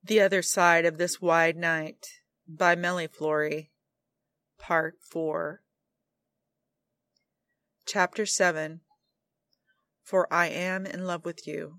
The Other Side of This Wide Night by Melly Flory, Part 4. Chapter 7. For I Am in Love with You.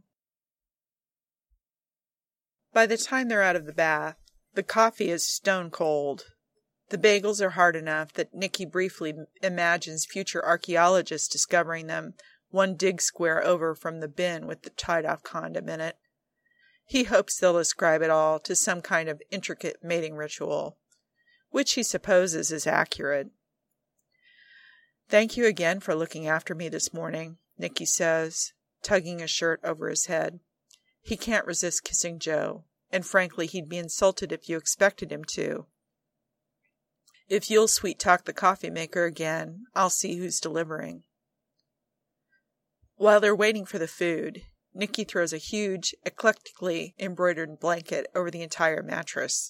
By the time they're out of the bath, the coffee is stone cold. The bagels are hard enough that Nicky briefly imagines future archaeologists discovering them one dig square over from the bin with the tied-off condom in it. He hopes they'll ascribe it all to some kind of intricate mating ritual, which he supposes is accurate. "Thank you again for looking after me this morning," Nicky says, tugging his shirt over his head. He can't resist kissing Joe, and frankly he'd be insulted if you expected him to. "If you'll sweet-talk the coffee maker again, I'll see who's delivering." While they're waiting for the food, Nicky throws a huge, eclectically embroidered blanket over the entire mattress.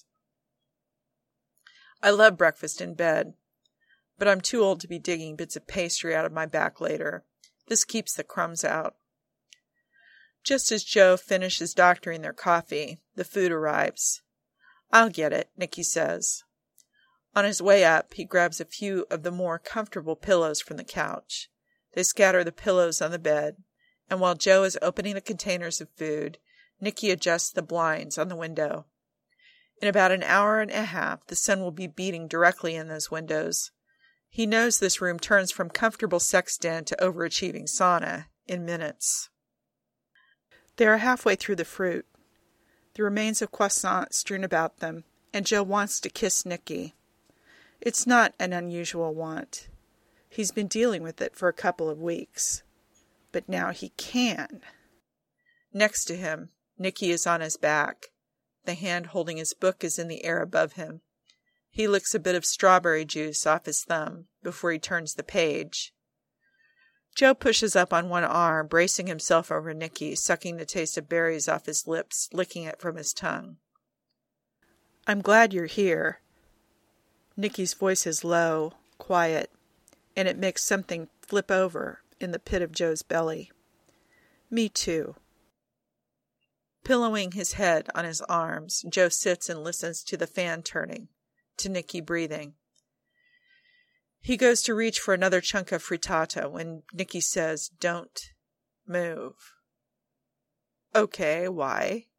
"I love breakfast in bed, but I'm too old to be digging bits of pastry out of my back later. This keeps the crumbs out." Just as Joe finishes doctoring their coffee, the food arrives. "I'll get it," Nicky says. On his way up, he grabs a few of the more comfortable pillows from the couch. They scatter the pillows on the bed, and while Joe is opening the containers of food, Nicky adjusts the blinds on the window. In about an hour and a half, the sun will be beating directly in those windows. He knows this room turns from comfortable sex den to overachieving sauna in minutes. They are halfway through the fruit. The remains of croissant strewn about them, and Joe wants to kiss Nicky. It's not an unusual want. He's been dealing with it for a couple of weeks. But now he can. Next to him, Nicky is on his back. The hand holding his book is in the air above him. He licks a bit of strawberry juice off his thumb before he turns the page. Joe pushes up on one arm, bracing himself over Nicky, sucking the taste of berries off his lips, licking it from his tongue. "I'm glad you're here." Nicky's voice is low, quiet, and it makes something flip over in the pit of Joe's belly. "Me too." Pillowing his head on his arms, Joe sits and listens to the fan turning, to Nicky breathing. He goes to reach for another chunk of frittata when Nicky says, "Don't move." "Okay, why?"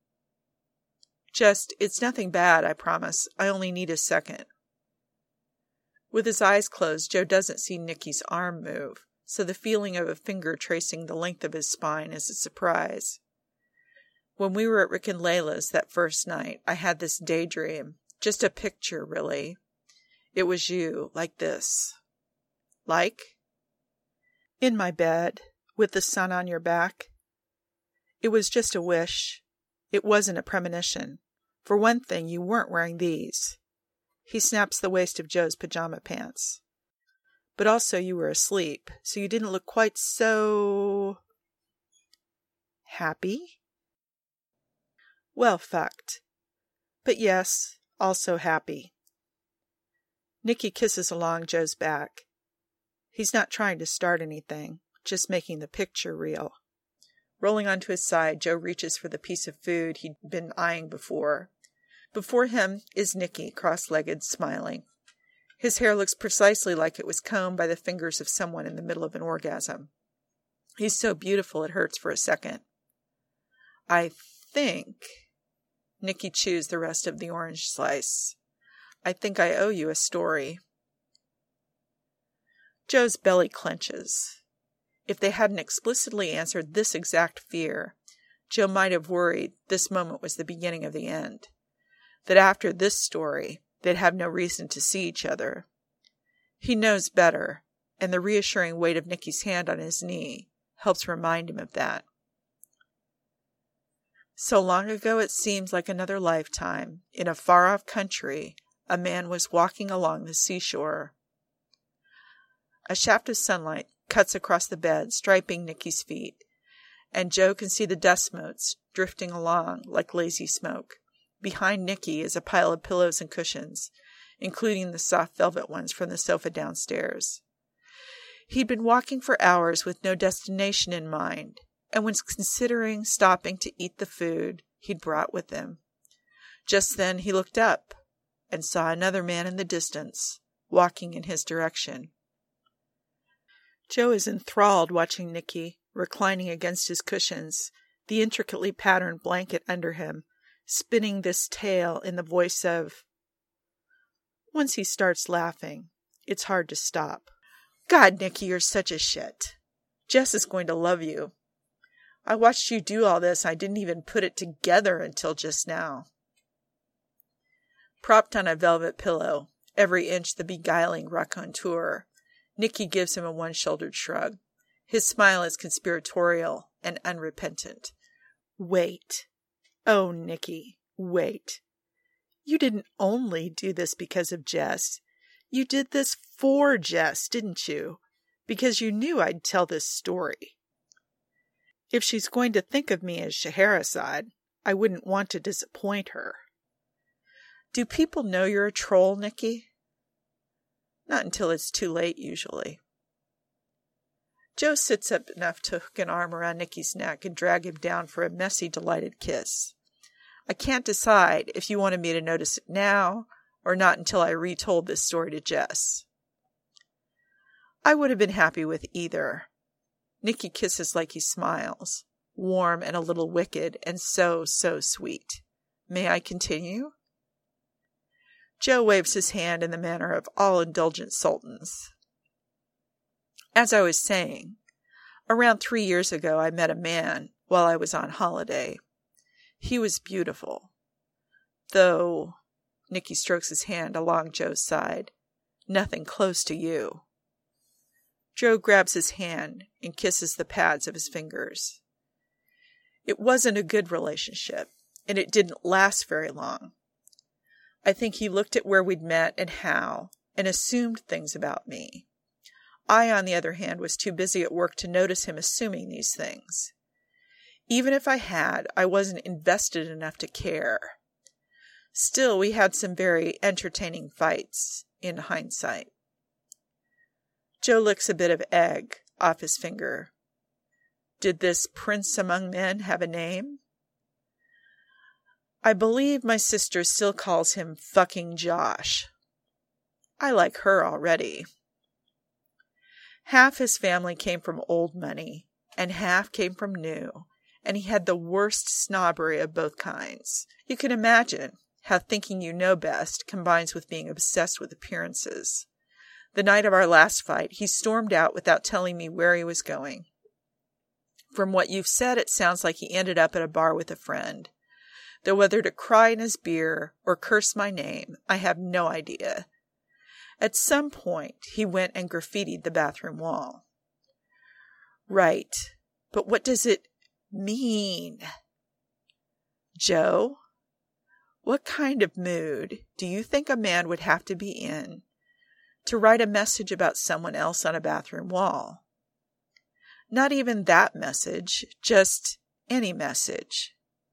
It's nothing bad, I promise. I only need a second." With his eyes closed, Joe doesn't see Nicky's arm move, so the feeling of a finger tracing the length of his spine is a surprise. "When we were at Rick and Layla's that first night, I had this daydream. Just a picture, really. It was you, like this." "Like?" "In my bed, with the sun on your back. It was just a wish. It wasn't a premonition. For one thing, you weren't wearing these." He snaps the waist of Joe's pajama pants. "But also you were asleep, so you didn't look quite so... happy?" "Well, fucked. But yes, also happy." Nicky kisses along Joe's back. He's not trying to start anything, just making the picture real. Rolling onto his side, Joe reaches for the piece of food he'd been eyeing before. Before him is Nicky, cross-legged, smiling. His hair looks precisely like it was combed by the fingers of someone in the middle of an orgasm. He's so beautiful it hurts for a second. "I think..." Nicky chews the rest of the orange slice. "I think I owe you a story." Joe's belly clenches. If they hadn't explicitly answered this exact fear, Joe might have worried this moment was the beginning of the end. That after this story, they'd have no reason to see each other. He knows better, and the reassuring weight of Nicky's hand on his knee helps remind him of that. So long ago it seems like another lifetime, in a far-off country, a man was walking along the seashore. A shaft of sunlight cuts across the bed, striping Nicky's feet, and Joe can see the dust motes drifting along like lazy smoke. Behind Nicky is a pile of pillows and cushions, including the soft velvet ones from the sofa downstairs. He'd been walking for hours with no destination in mind, and was considering stopping to eat the food he'd brought with him. Just then he looked up and saw another man in the distance, walking in his direction. Joe is enthralled watching Nicky, reclining against his cushions, the intricately patterned blanket under him, spinning this tale in the voice of... Once he starts laughing, it's hard to stop. God, Nicky, you're such a shit. Jess is going to love you. I watched you do all this. I didn't even put it together until just now. Propped on a velvet pillow, every inch the beguiling raconteur, Nicky gives him a one-shouldered shrug. His smile is conspiratorial and unrepentant. Wait. Oh, Nicky, wait. You didn't only do this because of Jess. You did this for Jess, didn't you? Because you knew I'd tell this story. If she's going to think of me as Scheherazade, I wouldn't want to disappoint her. Do people know you're a troll, Nicky? Not until it's too late, usually. Joe sits up enough to hook an arm around Nicky's neck and drag him down for a messy, delighted kiss. I can't decide if you wanted me to notice it now or not until I retold this story to Jess. I would have been happy with either. Nicky kisses like he smiles, warm and a little wicked, and so sweet. May I continue? Joe waves his hand in the manner of all indulgent sultans. As I was saying, around 3 years ago I met a man while I was on holiday. He was beautiful, though, Nicky strokes his hand along Joe's side, nothing close to you. Joe grabs his hand and kisses the pads of his fingers. It wasn't a good relationship, and it didn't last very long. I think he looked at where we'd met and how, and assumed things about me. I, on the other hand, was too busy at work to notice him assuming these things. Even if I had, I wasn't invested enough to care. Still, we had some very entertaining fights, in hindsight. Joe licks a bit of egg off his finger. Did this prince among men have a name? I believe my sister still calls him fucking Josh. I like her already. Half his family came from old money, and half came from new, and he had the worst snobbery of both kinds. You can imagine how thinking you know best combines with being obsessed with appearances. The night of our last fight, he stormed out without telling me where he was going. From what you've said, it sounds like he ended up at a bar with a friend. Though whether to cry in his beer or curse my name, I have no idea. At some point, he went and graffitied the bathroom wall. Right, but what does it mean? Joe, what kind of mood do you think a man would have to be in to write a message about someone else on a bathroom wall? Not even that message, just any message.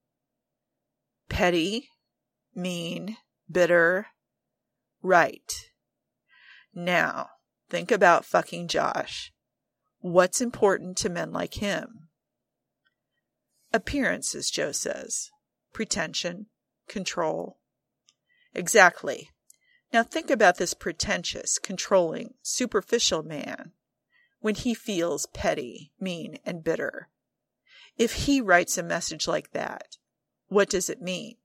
Petty, mean, bitter. Right. Now, think about fucking Josh. What's important to men like him? Appearances, Joe says. Pretension, control. Exactly. Now think about this pretentious, controlling, superficial man when he feels petty, mean, and bitter. If he writes a message like that, what does it mean?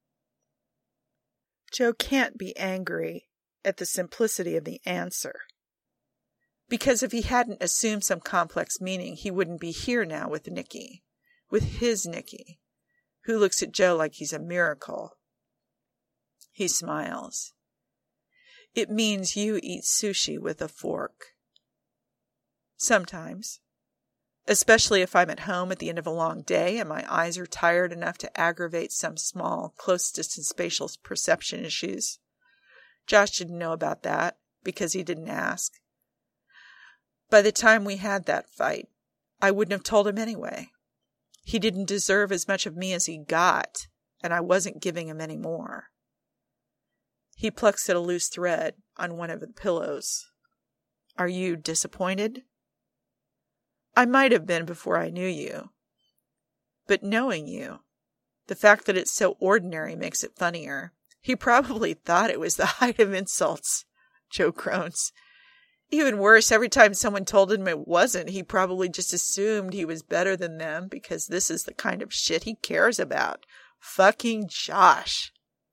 Joe can't be angry at the simplicity of the answer. Because if he hadn't assumed some complex meaning, he wouldn't be here now with Nicky, with his Nicky, who looks at Joe like he's a miracle. He smiles. It means you eat sushi with a fork. Sometimes. Especially if I'm at home at the end of a long day and my eyes are tired enough to aggravate some small, close-distance spatial perception issues. Josh didn't know about that because he didn't ask. By the time we had that fight, I wouldn't have told him anyway. He didn't deserve as much of me as he got, and I wasn't giving him any more. He plucks at a loose thread on one of the pillows. Are you disappointed? I might have been before I knew you. But knowing you, The fact that it's so ordinary makes it funnier. He probably thought it was the height of insults, Joe groans. Even worse, every time someone told him it wasn't, he probably just assumed he was better than them because this is the kind of shit he cares about. Fucking Josh.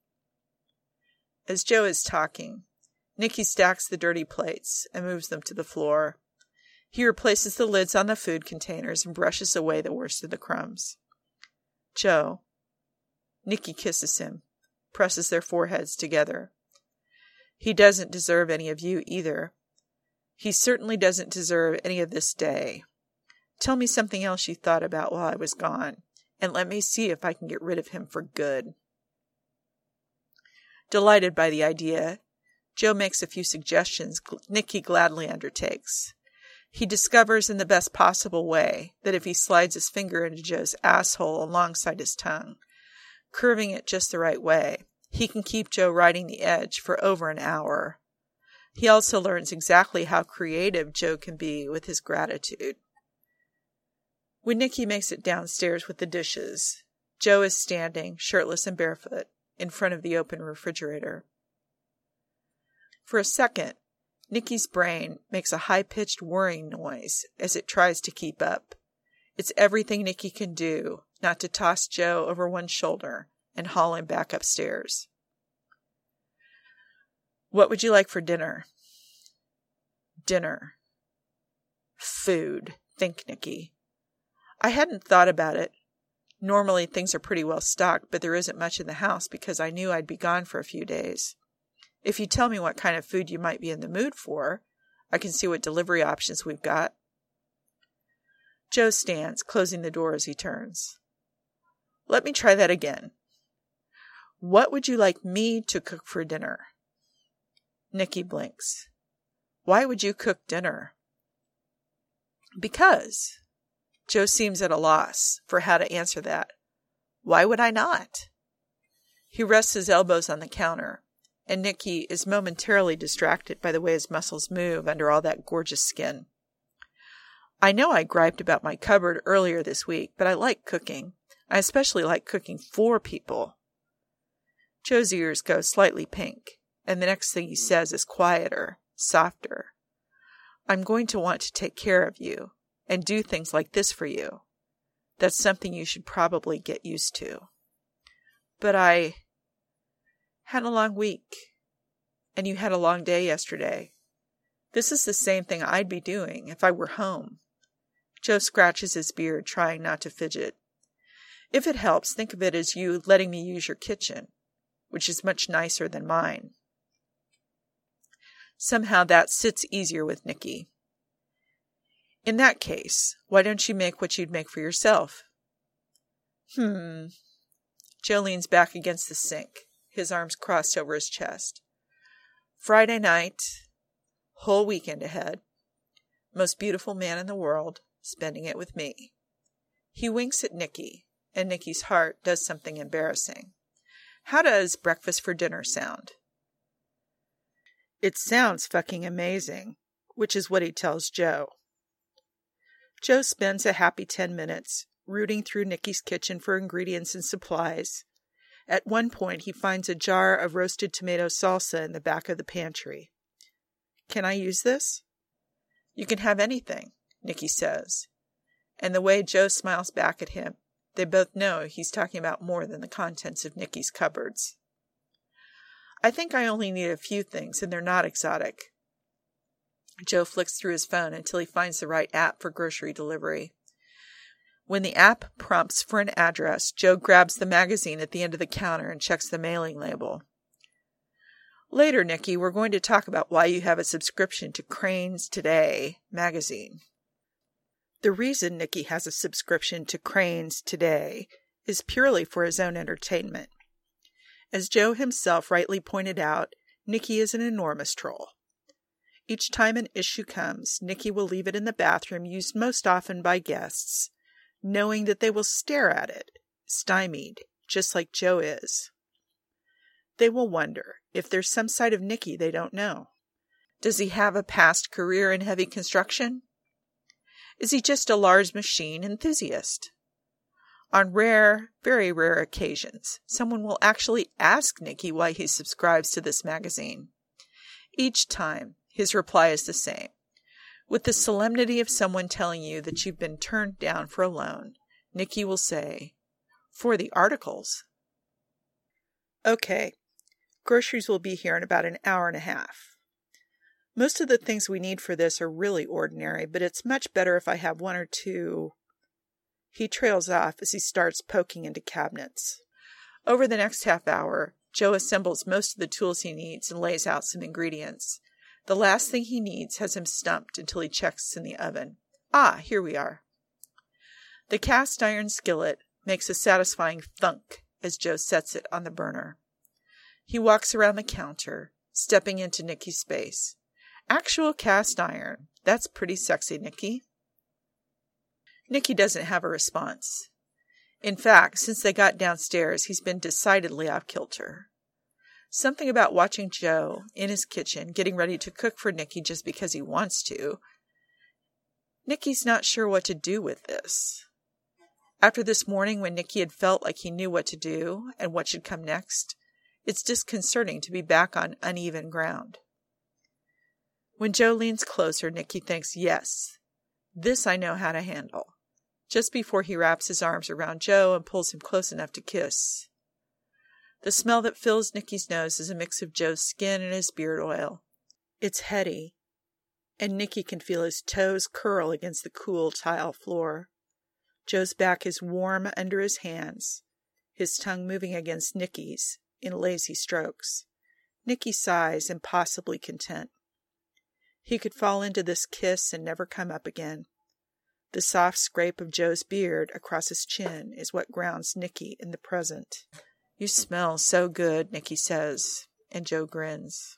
As Joe is talking, Nikki stacks the dirty plates and moves them to the floor. He replaces the lids on the food containers and brushes away the worst of the crumbs. Joe. Nikki kisses him, presses their foreheads together. He doesn't deserve any of you either. He certainly doesn't deserve any of this day. Tell me something else you thought about while I was gone, and let me see if I can get rid of him for good. Delighted by the idea, Joe makes a few suggestions Nikki gladly undertakes. He discovers in the best possible way that if he slides his finger into Joe's asshole alongside his tongue, curving it just the right way, he can keep Joe riding the edge for over an hour. He also learns exactly how creative Joe can be with his gratitude. When Nikki makes it downstairs with the dishes, Joe is standing, shirtless and barefoot, in front of the open refrigerator. For a second, Nikki's brain makes a high-pitched whirring noise as it tries to keep up. It's everything Nikki can do not to toss Joe over one shoulder and haul him back upstairs. What would you like for dinner? Dinner. Food, think Nikki. I hadn't thought about it. Normally things are pretty well stocked, but there isn't much in the house because I knew I'd be gone for a few days. If you tell me what kind of food you might be in the mood for, I can see what delivery options we've got. Joe stands, closing the door as he turns. Let me try that again. What would you like me to cook for dinner? Nikki blinks. Why would you cook dinner? Because. Joe seems at a loss for how to answer that. Why would I not? He rests his elbows on the counter, and Nikki is momentarily distracted by the way his muscles move under all that gorgeous skin. I know I griped about my cupboard earlier this week, but I like cooking. I especially like cooking for people. Joe's ears go slightly pink, and the next thing he says is quieter, softer. I'm going to want to take care of you and do things like this for you. That's something you should probably get used to. But I had a long week, and you had a long day yesterday. This is the same thing I'd be doing if I were home. Joe scratches his beard, trying not to fidget. If it helps, think of it as you letting me use your kitchen, which is much nicer than mine. Somehow that sits easier with Nikki. In that case, why don't you make what you'd make for yourself? Joe leans back against the sink, his arms crossed over his chest. Friday night, whole weekend ahead. Most beautiful man in the world, spending it with me. He winks at Nikki, and Nikki's heart does something embarrassing. How does breakfast for dinner sound? It sounds fucking amazing, which is what he tells Joe. Joe spends a happy 10 minutes rooting through Nikki's kitchen for ingredients and supplies. At one point, he finds a jar of roasted tomato salsa in the back of the pantry. Can I use this? You can have anything, Nikki says. And the way Joe smiles back at him, they both know he's talking about more than the contents of Nikki's cupboards. I think I only need a few things, and they're not exotic. Joe flicks through his phone until he finds the right app for grocery delivery. When the app prompts for an address, Joe grabs the magazine at the end of the counter and checks the mailing label. Later, Nikki, we're going to talk about why you have a subscription to Cranes Today magazine. The reason Nikki has a subscription to Cranes Today is purely for his own entertainment. As Joe himself rightly pointed out, Nikki is an enormous troll. Each time an issue comes, Nikki will leave it in the bathroom used most often by guests, knowing that they will stare at it, stymied, just like Joe is. They will wonder if there's some side of Nikki they don't know. Does he have a past career in heavy construction? Is he just a large machine enthusiast? On rare, very rare occasions, someone will actually ask Nicky why he subscribes to this magazine. Each time, his reply is the same. With the solemnity of someone telling you that you've been turned down for a loan, Nicky will say, "For the articles." Okay, groceries will be here in about an hour and a half. Most of the things we need for this are really ordinary, but it's much better if I have one or two. He trails off as he starts poking into cabinets. Over the next half hour, Joe assembles most of the tools he needs and lays out some ingredients. The last thing he needs has him stumped until he checks in the oven. Ah, here we are. The cast iron skillet makes a satisfying thunk as Joe sets it on the burner. He walks around the counter, stepping into Nicky's space. Actual cast iron. That's pretty sexy, Nicky. Nicky doesn't have a response. In fact, since they got downstairs, he's been decidedly off kilter. Something about watching Joe in his kitchen getting ready to cook for Nicky just because he wants to. Nicky's not sure what to do with this. After this morning when Nicky had felt like he knew what to do and what should come next, it's disconcerting to be back on uneven ground. When Joe leans closer, Nicky thinks, yes, this I know how to handle. Just before he wraps his arms around Joe and pulls him close enough to kiss. The smell that fills Nicky's nose is a mix of Joe's skin and his beard oil. It's heady, and Nicky can feel his toes curl against the cool tile floor. Joe's back is warm under his hands, his tongue moving against Nicky's in lazy strokes. Nicky sighs, impossibly content. He could fall into this kiss and never come up again. The soft scrape of Joe's beard across his chin is what grounds Nicky in the present. "You smell so good," Nicky says, and Joe grins.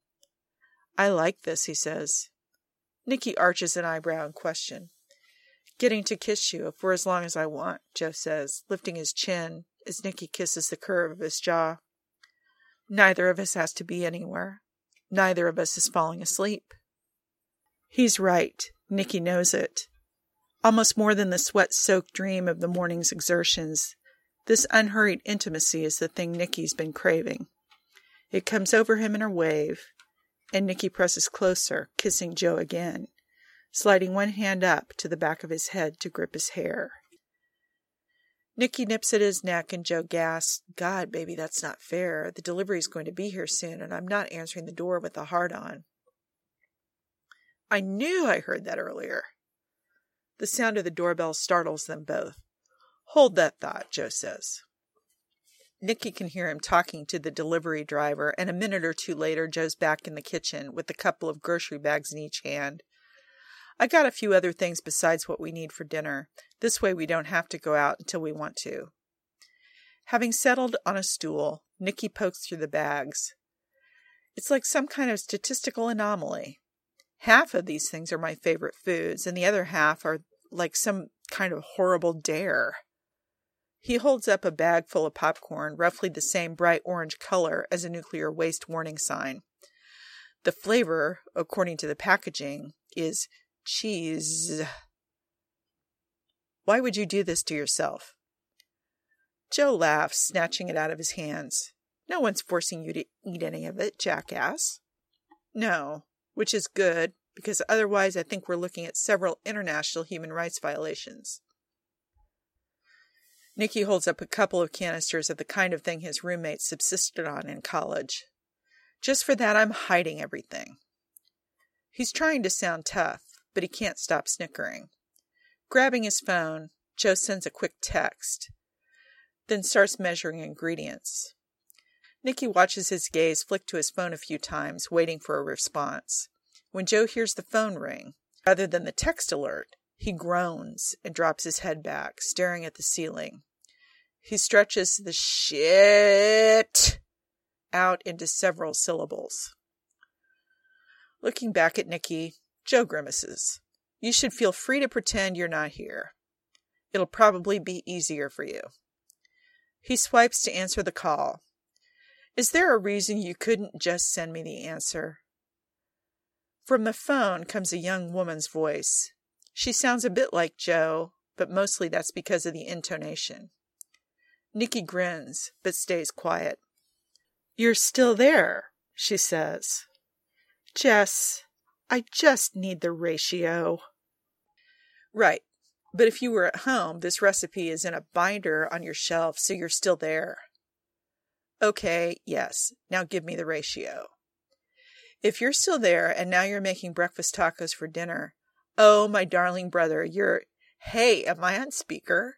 "I like this," he says. Nicky arches an eyebrow in question. "Getting to kiss you for as long as I want," Joe says, lifting his chin as Nicky kisses the curve of his jaw. "Neither of us has to be anywhere. Neither of us is falling asleep." He's right. Nicky knows it. Almost more than the sweat-soaked dream of the morning's exertions, this unhurried intimacy is the thing Nicky's been craving. It comes over him in a wave, and Nicky presses closer, kissing Joe again, sliding one hand up to the back of his head to grip his hair. Nicky nips at his neck, and Joe gasps, "God, baby, that's not fair. The delivery's going to be here soon, and I'm not answering the door with a hard-on." I knew I heard that earlier. The sound of the doorbell startles them both. "Hold that thought," Joe says. Nicky can hear him talking to the delivery driver, and a minute or two later, Joe's back in the kitchen with a couple of grocery bags in each hand. "I got a few other things besides what we need for dinner. This way we don't have to go out until we want to." Having settled on a stool, Nicky pokes through the bags. It's like some kind of statistical anomaly. Half of these things are my favorite foods, and the other half are like some kind of horrible dare. He holds up a bag full of popcorn, roughly the same bright orange color as a nuclear waste warning sign. The flavor, according to the packaging, is cheese. "Why would you do this to yourself?" Joe laughs, snatching it out of his hands. "No one's forcing you to eat any of it, jackass." "No, which is good, because otherwise I think we're looking at several international human rights violations." Nicky holds up a couple of canisters of the kind of thing his roommates subsisted on in college. "Just for that, I'm hiding everything." He's trying to sound tough, but he can't stop snickering. Grabbing his phone, Joe sends a quick text, then starts measuring ingredients. Nicky watches his gaze flick to his phone a few times, waiting for a response. When Joe hears the phone ring, rather than the text alert, he groans and drops his head back, staring at the ceiling. He stretches the shit out into several syllables. Looking back at Nicky, Joe grimaces. "You should feel free to pretend you're not here. It'll probably be easier for you." He swipes to answer the call. "Is there a reason you couldn't just send me the answer?" From the phone comes a young woman's voice. She sounds a bit like Joe, but mostly that's because of the intonation. Nikki grins, but stays quiet. "You're still there," she says. "Jess, I just need the ratio." "Right. But if you were at home, this recipe is in a binder on your shelf, so you're still there." "Okay, yes. Now give me the ratio." "If you're still there and now you're making breakfast tacos for dinner, oh, my darling brother, Hey, am I on speaker?"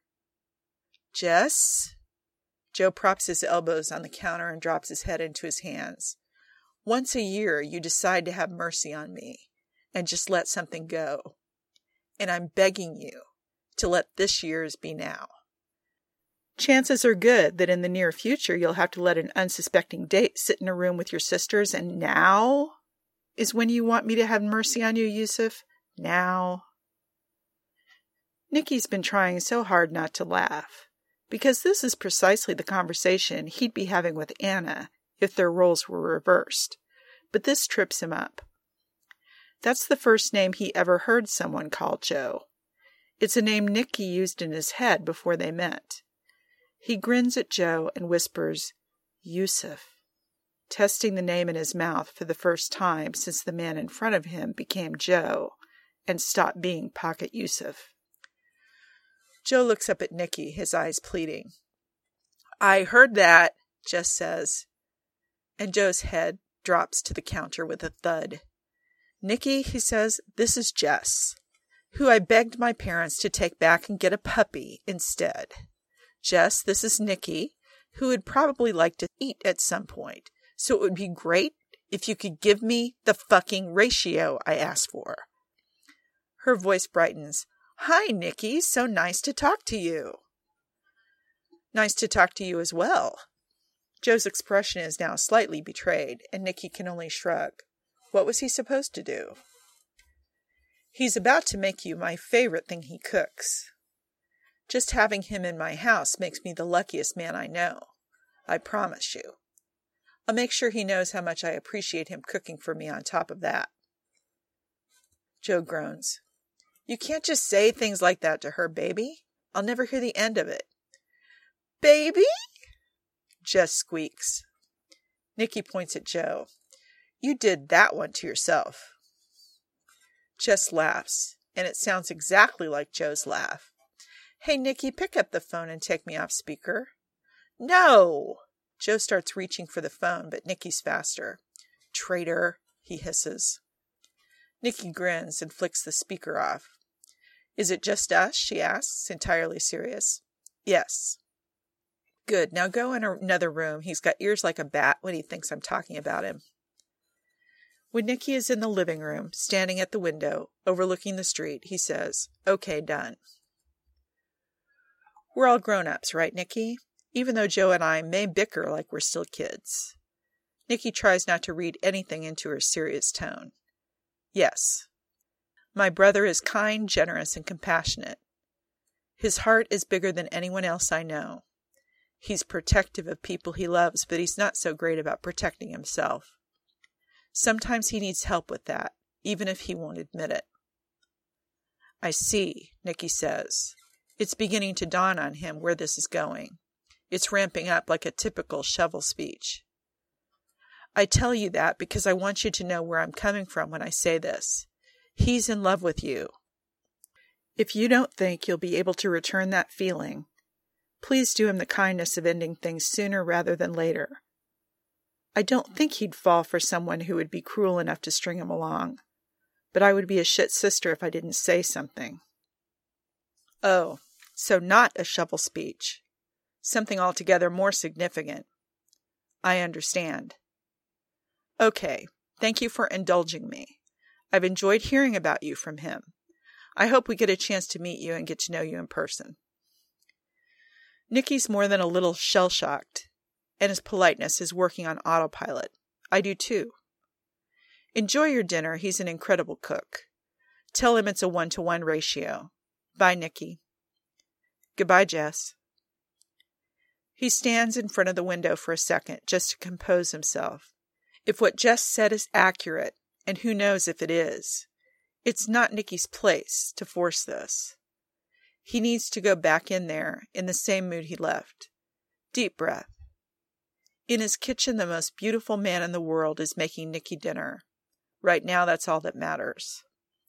"Jess?" Joe props his elbows on the counter and drops his head into his hands. "Once a year, you decide to have mercy on me and just let something go. And I'm begging you to let this year's be now. Chances are good that in the near future, you'll have to let an unsuspecting date sit in a room with your sisters, and now is when you want me to have mercy on you, Yusuf? Now?" Nikki's been trying so hard not to laugh, because this is precisely the conversation he'd be having with Anna if their roles were reversed, but this trips him up. That's the first name he ever heard someone call Joe. It's a name Nikki used in his head before they met. He grins at Joe and whispers, "Yusuf," testing the name in his mouth for the first time since the man in front of him became Joe and stopped being Pocket Yusuf. Joe looks up at Nikki, his eyes pleading. "I heard that," Jess says, and Joe's head drops to the counter with a thud. "Nikki," he says, "this is Jess, who I begged my parents to take back and get a puppy instead. Jess, this is Nikki, who would probably like to eat at some point, so it would be great if you could give me the fucking ratio I asked for." Her voice brightens. "Hi, Nikki. So nice to talk to you." "Nice to talk to you as well." Joe's expression is now slightly betrayed, and Nikki can only shrug. What was he supposed to do? "He's about to make you my favorite thing he cooks. Just having him in my house makes me the luckiest man I know. I promise you. I'll make sure he knows how much I appreciate him cooking for me on top of that." Joe groans. "You can't just say things like that to her, baby. I'll never hear the end of it." "Baby?" Jess squeaks. Nikki points at Joe. "You did that one to yourself." Jess laughs, and it sounds exactly like Joe's laugh. "Hey, Nikki, pick up the phone and take me off speaker." "No!" Joe starts reaching for the phone, but Nikki's faster. "Traitor," he hisses. Nikki grins and flicks the speaker off. "Is it just us?" she asks, entirely serious. "Yes." "Good. Now go in another room. He's got ears like a bat when he thinks I'm talking about him." When Nikki is in the living room, standing at the window, overlooking the street, he says, "Okay, done." We're all grown-ups, right, Nikki? Even though Joe and I may bicker like we're still kids. Nikki tries not to read anything into her serious tone. "Yes. My brother is kind, generous, and compassionate. His heart is bigger than anyone else I know. He's protective of people he loves, but he's not so great about protecting himself. Sometimes he needs help with that, even if he won't admit it." "I see," Nikki says. It's beginning to dawn on him where this is going. It's ramping up like a typical shovel speech. "I tell you that because I want you to know where I'm coming from when I say this. He's in love with you. If you don't think you'll be able to return that feeling, please do him the kindness of ending things sooner rather than later. I don't think he'd fall for someone who would be cruel enough to string him along, but I would be a shit sister if I didn't say something." "Oh, so not a shovel speech. Something altogether more significant. I understand. Okay, thank you for indulging me. I've enjoyed hearing about you from him. I hope we get a chance to meet you and get to know you in person." Nikki's more than a little shell-shocked, and his politeness is working on autopilot. I do too. "Enjoy your dinner. He's an incredible cook. Tell him it's a 1-to-1 ratio. Bye, Nikki." "Goodbye, Jess." He stands in front of the window for a second, just to compose himself. If what Jess said is accurate, and who knows if it is, it's not Nikki's place to force this. He needs to go back in there in the same mood he left. Deep breath. In his kitchen, the most beautiful man in the world is making Nikki dinner. Right now, that's all that matters.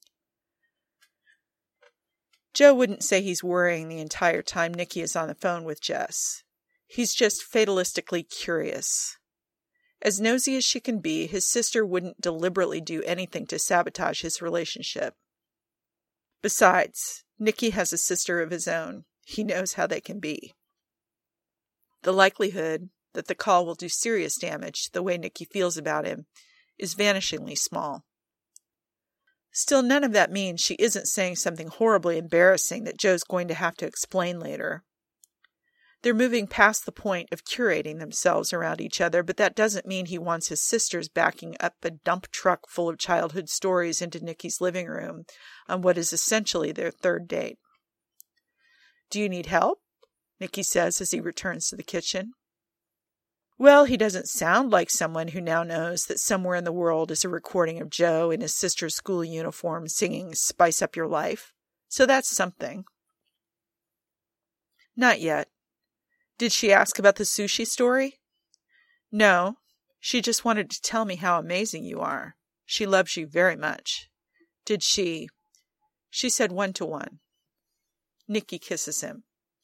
Joe wouldn't say he's worrying the entire time Nikki is on the phone with Jess. He's just fatalistically curious. As nosy as she can be, his sister wouldn't deliberately do anything to sabotage his relationship. Besides, Nikki has a sister of his own. He knows how they can be. The likelihood that the call will do serious damage to the way Nikki feels about him is vanishingly small. Still, none of that means she isn't saying something horribly embarrassing that Joe's going to have to explain later. They're moving past the point of curating themselves around each other, but that doesn't mean he wants his sisters backing up a dump truck full of childhood stories into Nikki's living room on what is essentially their third date. "Do you need help?" Nikki says as he returns to the kitchen. Well, he doesn't sound like someone who now knows that somewhere in the world is a recording of Joe in his sister's school uniform singing "Spice Up Your Life," so that's something. Not yet. Did she ask about the sushi story? No, she just wanted to tell me how amazing you are. She loves you very much. Did she? She said 1-to-1. Nikki kisses him.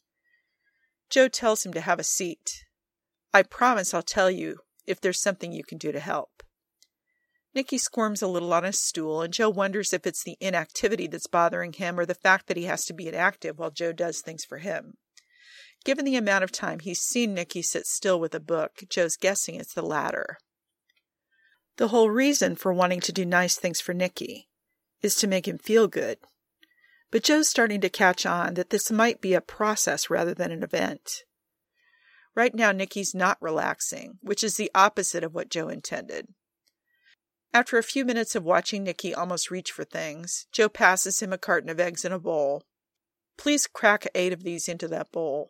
Joe tells him to have a seat. I promise I'll tell you if there's something you can do to help. Nikki squirms a little on his stool, and Joe wonders if it's the inactivity that's bothering him or the fact that he has to be inactive while Joe does things for him. Given the amount of time he's seen Nikki sit still with a book, Joe's guessing it's the latter. The whole reason for wanting to do nice things for Nikki is to make him feel good. But Joe's starting to catch on that this might be a process rather than an event. Right now, Nikki's not relaxing, which is the opposite of what Joe intended. After a few minutes of watching Nikki almost reach for things, Joe passes him a carton of eggs in a bowl. Please crack 8 of these into that bowl.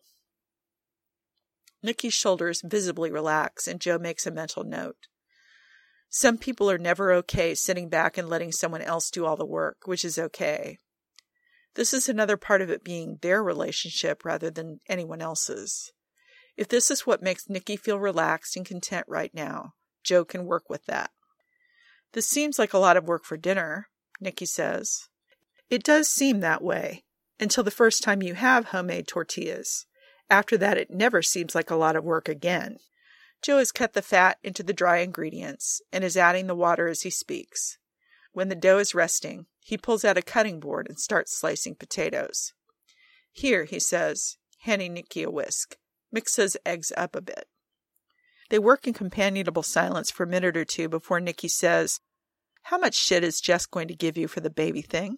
Nikki's shoulders visibly relax, and Joe makes a mental note. Some people are never okay sitting back and letting someone else do all the work, which is okay. This is another part of it being their relationship rather than anyone else's. If this is what makes Nikki feel relaxed and content right now, Joe can work with that. This seems like a lot of work for dinner, Nikki says. It does seem that way, until the first time you have homemade tortillas. After that, it never seems like a lot of work again. Joe has cut the fat into the dry ingredients and is adding the water as he speaks. When the dough is resting, he pulls out a cutting board and starts slicing potatoes. Here, he says, handing Nikki a whisk. Mix those eggs up a bit. They work in companionable silence for a minute or two before Nikki says, How much shit is Jess going to give you for the baby thing?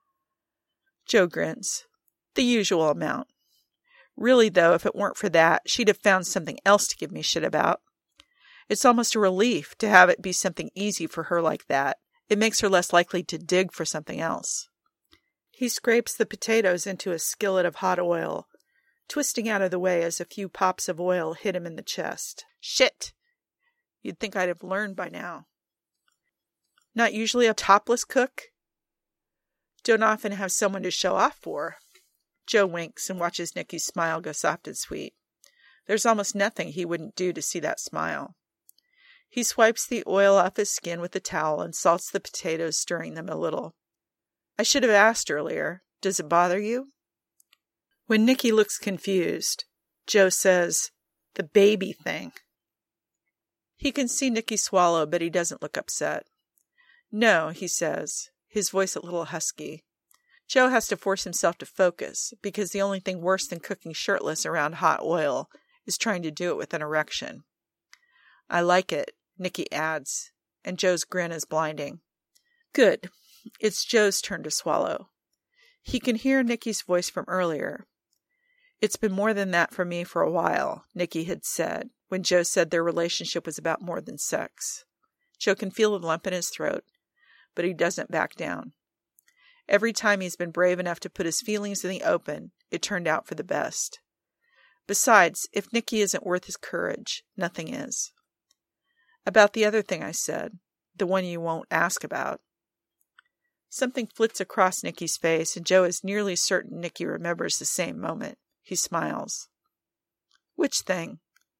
Joe grins. The usual amount. Really, though, if it weren't for that, she'd have found something else to give me shit about. It's almost a relief to have it be something easy for her like that. It makes her less likely to dig for something else. He scrapes the potatoes into a skillet of hot oil, twisting out of the way as a few pops of oil hit him in the chest. Shit! You'd think I'd have learned by now. Not usually a topless cook? Don't often have someone to show off for. Joe winks and watches Nikki's smile go soft and sweet. There's almost nothing he wouldn't do to see that smile. He swipes the oil off his skin with the towel and salts the potatoes, stirring them a little. I should have asked earlier. Does it bother you? When Nikki looks confused, Joe says, The baby thing. He can see Nikki swallow, but he doesn't look upset. No, he says, his voice a little husky. Joe has to force himself to focus, because the only thing worse than cooking shirtless around hot oil is trying to do it with an erection. I like it, Nikki adds, and Joe's grin is blinding. Good. It's Joe's turn to swallow. He can hear Nikki's voice from earlier. It's been more than that for me for a while, Nikki had said, when Joe said their relationship was about more than sex. Joe can feel the lump in his throat, but he doesn't back down. Every time he's been brave enough to put his feelings in the open, it turned out for the best. Besides, if Nikki isn't worth his courage, nothing is. About the other thing I said, the one you won't ask about. Something flits across Nicky's face, and Joe is nearly certain Nicky remembers the same moment. He smiles. Which thing?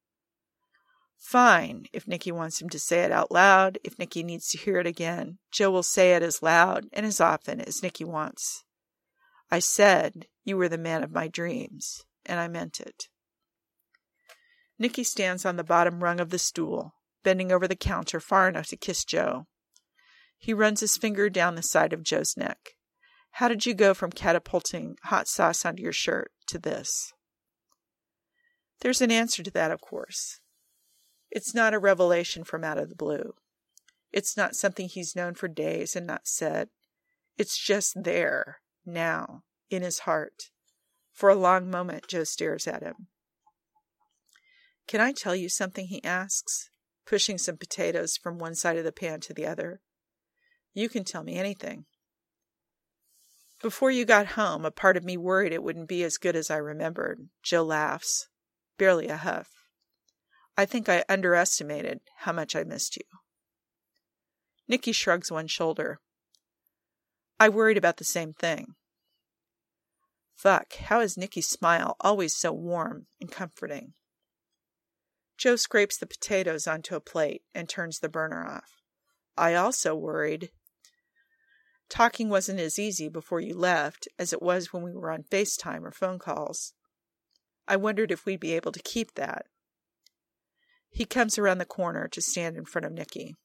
Fine, if Nicky wants him to say it out loud, if Nicky needs to hear it again, Joe will say it as loud and as often as Nicky wants. I said you were the man of my dreams, and I meant it. Nicky stands on the bottom rung of the stool, bending over the counter far enough to kiss Joe. He runs his finger down the side of Joe's neck. How did you go from catapulting hot sauce onto your shirt to this? There's an answer to that, of course. It's not a revelation from out of the blue. It's not something he's known for days and not said. It's just there, now, in his heart. For a long moment, Joe stares at him. Can I tell you something, he asks, pushing some potatoes from one side of the pan to the other. You can tell me anything. Before you got home, a part of me worried it wouldn't be as good as I remembered. Joe laughs, barely a huff. I think I underestimated how much I missed you. Nicky shrugs one shoulder. I worried about the same thing. Fuck, how is Nicky's smile always so warm and comforting? Joe scrapes the potatoes onto a plate and turns the burner off. I also worried. Talking wasn't as easy before you left as it was when we were on FaceTime or phone calls. I wondered if we'd be able to keep that. He comes around the corner to stand in front of Nicky.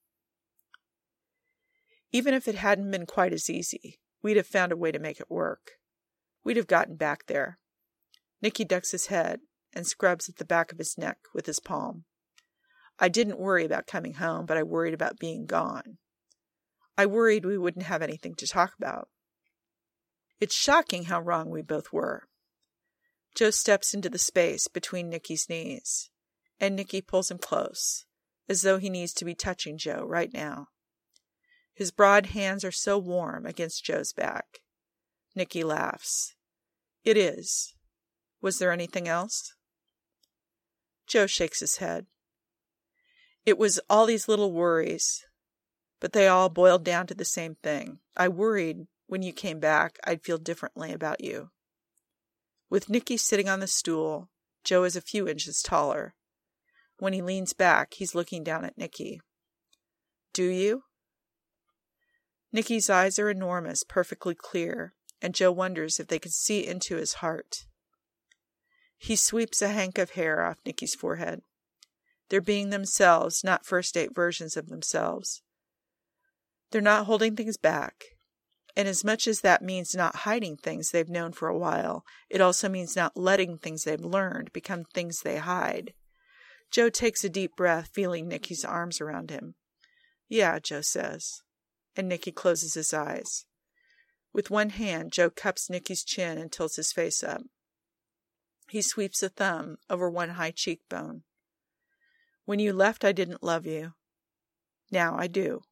Even if it hadn't been quite as easy, we'd have found a way to make it work. We'd have gotten back there. Nicky ducks his head and scrubs at the back of his neck with his palm. I didn't worry about coming home, but I worried about being gone. I worried we wouldn't have anything to talk about. It's shocking how wrong we both were. Joe steps into the space between Nicky's knees, and Nicky pulls him close, as though he needs to be touching Joe right now. His broad hands are so warm against Joe's back. Nicky laughs. It is. Was there anything else? Joe shakes his head. It was all these little worries, but they all boiled down to the same thing. I worried when you came back I'd feel differently about you. With Nicky sitting on the stool, Joe is a few inches taller. When he leans back, he's looking down at Nicky. Do you? Nicky's eyes are enormous, perfectly clear, and Joe wonders if they can see into his heart. He sweeps a hank of hair off Nicky's forehead. They're being themselves, not first-date versions of themselves. They're not holding things back. And as much as that means not hiding things they've known for a while, it also means not letting things they've learned become things they hide. Joe takes a deep breath, feeling Nicky's arms around him. Yeah, Joe says. And Nicky closes his eyes. With one hand, Joe cups Nicky's chin and tilts his face up. He sweeps a thumb over one high cheekbone. When you left, I didn't love you. Now I do.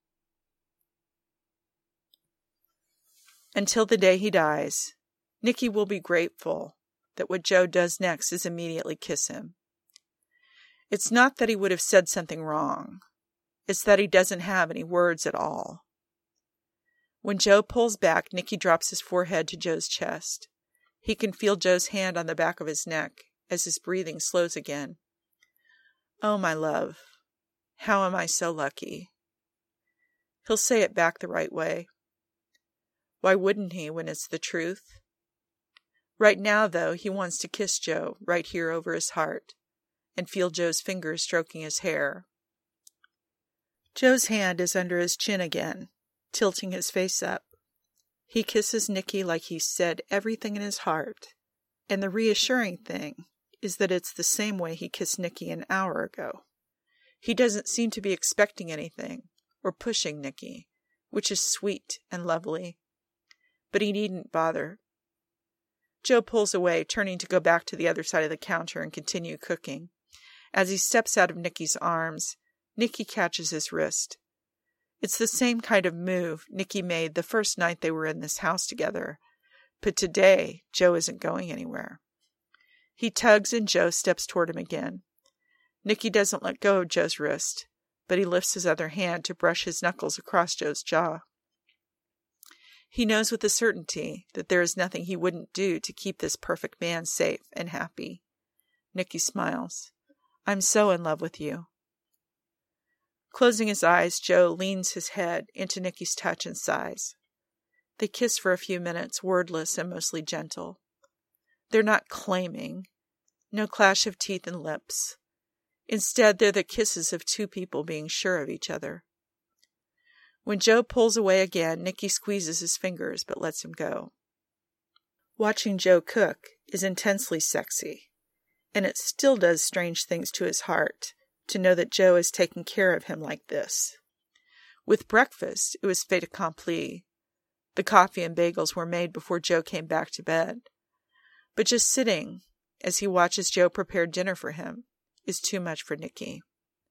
Until the day he dies, Nicky will be grateful that what Joe does next is immediately kiss him. It's not that he would have said something wrong. It's that he doesn't have any words at all. When Joe pulls back, Nicky drops his forehead to Joe's chest. He can feel Joe's hand on the back of his neck as his breathing slows again. Oh, my love, how am I so lucky? He'll say it back the right way. Why wouldn't he when it's the truth? Right now, though, he wants to kiss Joe right here over his heart and feel Joe's fingers stroking his hair. Joe's hand is under his chin again, tilting his face up. He kisses Nicky like he said everything in his heart, and the reassuring thing is that it's the same way he kissed Nicky an hour ago. He doesn't seem to be expecting anything or pushing Nicky, which is sweet and lovely. But he needn't bother. Joe pulls away, turning to go back to the other side of the counter and continue cooking. As he steps out of Nicky's arms, Nicky catches his wrist. It's the same kind of move Nicky made the first night they were in this house together. But today, Joe isn't going anywhere. He tugs and Joe steps toward him again. Nicky doesn't let go of Joe's wrist, but he lifts his other hand to brush his knuckles across Joe's jaw. He knows with a certainty that there is nothing he wouldn't do to keep this perfect man safe and happy. Nicky smiles. I'm so in love with you. Closing his eyes, Joe leans his head into Nicky's touch and sighs. They kiss for a few minutes, wordless and mostly gentle. They're not claiming. No clash of teeth and lips. Instead, they're the kisses of two people being sure of each other. When Joe pulls away again, Nicky squeezes his fingers but lets him go. Watching Joe cook is intensely sexy, and it still does strange things to his heart to know that Joe is taking care of him like this. With breakfast, it was fait accompli. The coffee and bagels were made before Joe came back to bed. But just sitting, as he watches Joe prepare dinner for him, is too much for Nicky.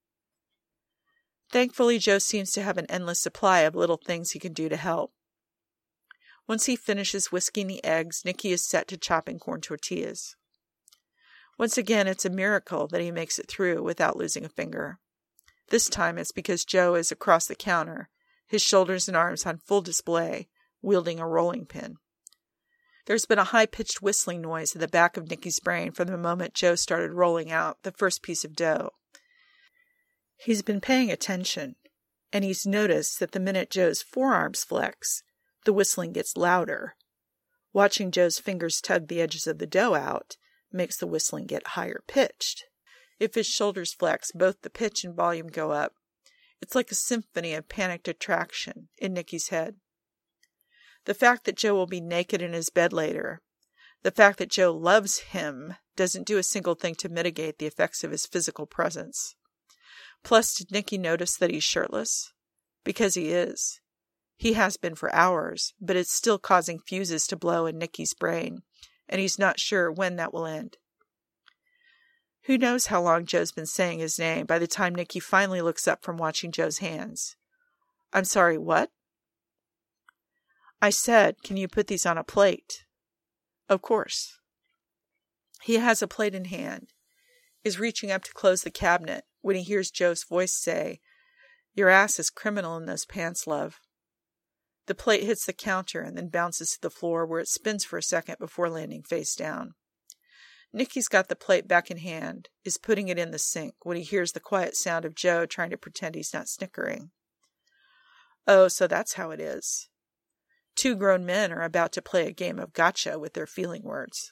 Thankfully, Joe seems to have an endless supply of little things he can do to help. Once he finishes whisking the eggs, Nicky is set to chopping corn tortillas. Once again, it's a miracle that he makes it through without losing a finger. This time it's because Joe is across the counter, his shoulders and arms on full display, wielding a rolling pin. There's been a high-pitched whistling noise in the back of Nicky's brain from the moment Joe started rolling out the first piece of dough. He's been paying attention, and he's noticed that the minute Joe's forearms flex, the whistling gets louder. Watching Joe's fingers tug the edges of the dough out makes the whistling get higher pitched. If his shoulders flex, both the pitch and volume go up. It's like a symphony of panicked attraction in Nicky's head. The fact that Joe will be naked in his bed later, the fact that Joe loves him, doesn't do a single thing to mitigate the effects of his physical presence. Plus, did Nicky notice that he's shirtless? Because he is. He has been for hours, but it's still causing fuses to blow in Nicky's brain, and he's not sure when that will end. Who knows how long Joe's been saying his name by the time Nicky finally looks up from watching Joe's hands. I'm sorry, what? I said, can you put these on a plate? Of course. He has a plate in hand, is reaching up to close the cabinet when he hears Joe's voice say, Your ass is criminal in those pants, love. The plate hits the counter and then bounces to the floor where it spins for a second before landing face down. Nicky's got the plate back in hand, is putting it in the sink when he hears the quiet sound of Joe trying to pretend he's not snickering. Oh, so that's how it is. Two grown men are about to play a game of gotcha with their feeling words.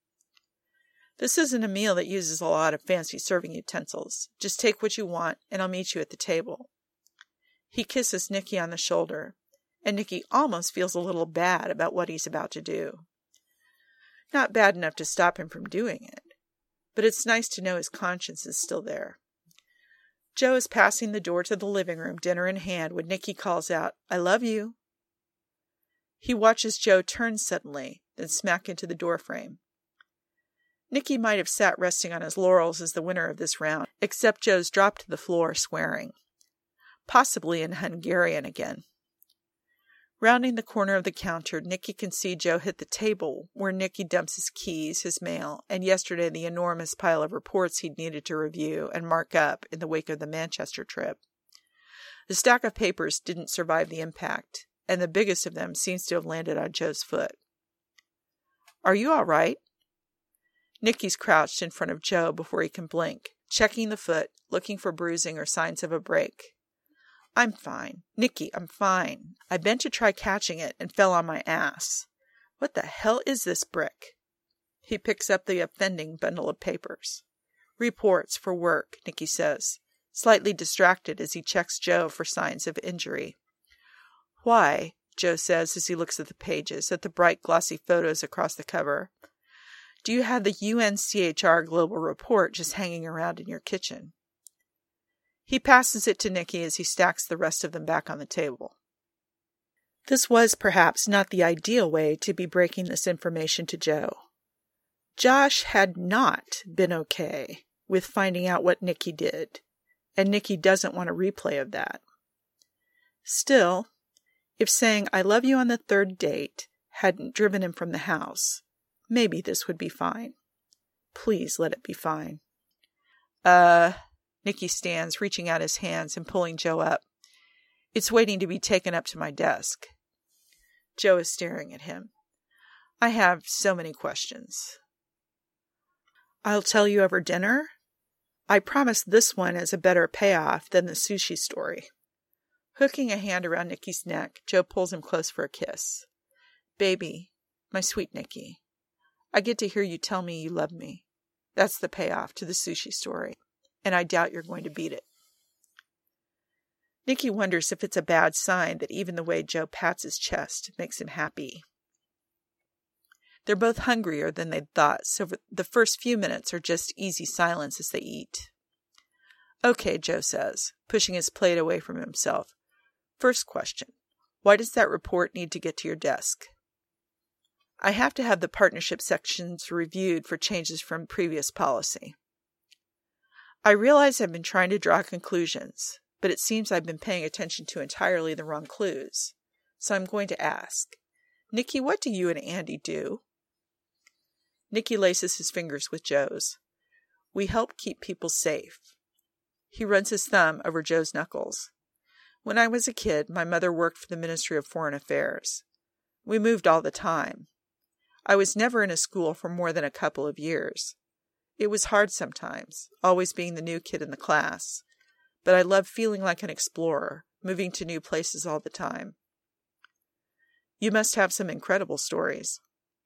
This isn't a meal that uses a lot of fancy serving utensils. Just take what you want, and I'll meet you at the table. He kisses Nicky on the shoulder, and Nicky almost feels a little bad about what he's about to do. Not bad enough to stop him from doing it, but it's nice to know his conscience is still there. Joe is passing the door to the living room, dinner in hand, when Nicky calls out, I love you. He watches Joe turn suddenly, then smack into the doorframe. Nicky might have sat resting on his laurels as the winner of this round, except Joe's dropped to the floor swearing. Possibly in Hungarian again. Rounding the corner of the counter, Nicky can see Joe hit the table where Nicky dumps his keys, his mail, and yesterday the enormous pile of reports he'd needed to review and mark up in the wake of the Manchester trip. The stack of papers didn't survive the impact, and the biggest of them seems to have landed on Joe's foot. Are you all right? Nicky's crouched in front of Joe before he can blink, checking the foot, looking for bruising or signs of a break. I'm fine. Nicky, I'm fine. I bent to try catching it and fell on my ass. What the hell is this brick? He picks up the offending bundle of papers. Reports for work, Nicky says, slightly distracted as he checks Joe for signs of injury. Why, Joe says as he looks at the pages, at the bright glossy photos across the cover. Do you have the UNCHR Global Report just hanging around in your kitchen? He passes it to Nicky as he stacks the rest of them back on the table. This was perhaps not the ideal way to be breaking this information to Joe. Josh had not been okay with finding out what Nicky did, and Nicky doesn't want a replay of that. Still, if saying I love you on the third date hadn't driven him from the house, maybe this would be fine. Please let it be fine. Nicky stands, reaching out his hands and pulling Joe up. It's waiting to be taken up to my desk. Joe is staring at him. I have so many questions. I'll tell you over dinner? I promise this one is a better payoff than the sushi story. Hooking a hand around Nikki's neck, Joe pulls him close for a kiss. Baby, my sweet Nikki, I get to hear you tell me you love me. That's the payoff to the sushi story, and I doubt you're going to beat it. Nikki wonders if it's a bad sign that even the way Joe pats his chest makes him happy. They're both hungrier than they'd thought, so the first few minutes are just easy silence as they eat. Okay, Joe says, pushing his plate away from himself. First question, why does that report need to get to your desk? I have to have the partnership sections reviewed for changes from previous policy. I realize I've been trying to draw conclusions, but it seems I've been paying attention to entirely the wrong clues. So I'm going to ask, Nikki, what do you and Andy do? Nikki laces his fingers with Joe's. We help keep people safe. He runs his thumb over Joe's knuckles. When I was a kid, my mother worked for the Ministry of Foreign Affairs. We moved all the time. I was never in a school for more than a couple of years. It was hard sometimes, always being the new kid in the class. But I loved feeling like an explorer, moving to new places all the time. You must have some incredible stories.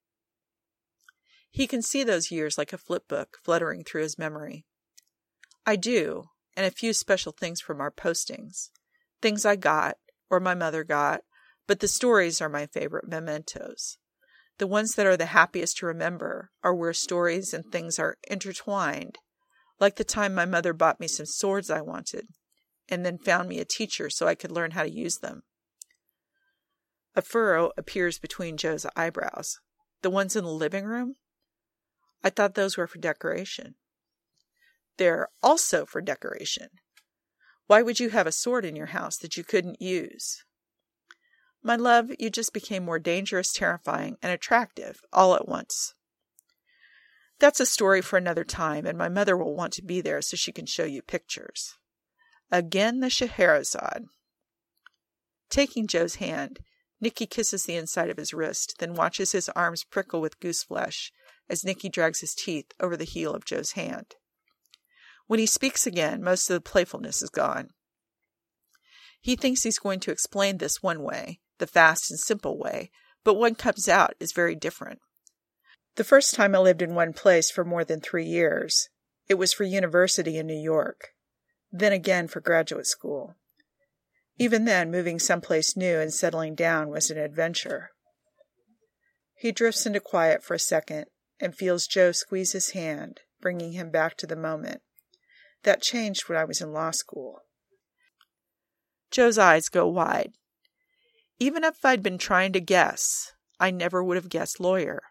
He can see those years like a flipbook fluttering through his memory. I do, and a few special things from our postings. Things I got, or my mother got, but the stories are my favorite mementos. The ones that are the happiest to remember are where stories and things are intertwined, like the time my mother bought me some swords I wanted, and then found me a teacher so I could learn how to use them. A furrow appears between Joe's eyebrows. The ones in the living room? I thought those were for decoration. They're also for decoration. Why would you have a sword in your house that you couldn't use? My love, you just became more dangerous, terrifying, and attractive all at once. That's a story for another time, and my mother will want to be there so she can show you pictures. Again the Scheherazade. Taking Joe's hand, Nikki kisses the inside of his wrist, then watches his arms prickle with goose flesh as Nikki drags his teeth over the heel of Joe's hand. When he speaks again, most of the playfulness is gone. He thinks he's going to explain this one way, the fast and simple way, but what comes out is very different. The first time I lived in one place for more than 3 years, it was for university in New York, then again for graduate school. Even then, moving someplace new and settling down was an adventure. He drifts into quiet for a second and feels Joe squeeze his hand, bringing him back to the moment. That changed when I was in law school. Joe's eyes go wide. Even if I'd been trying to guess, I never would have guessed lawyer.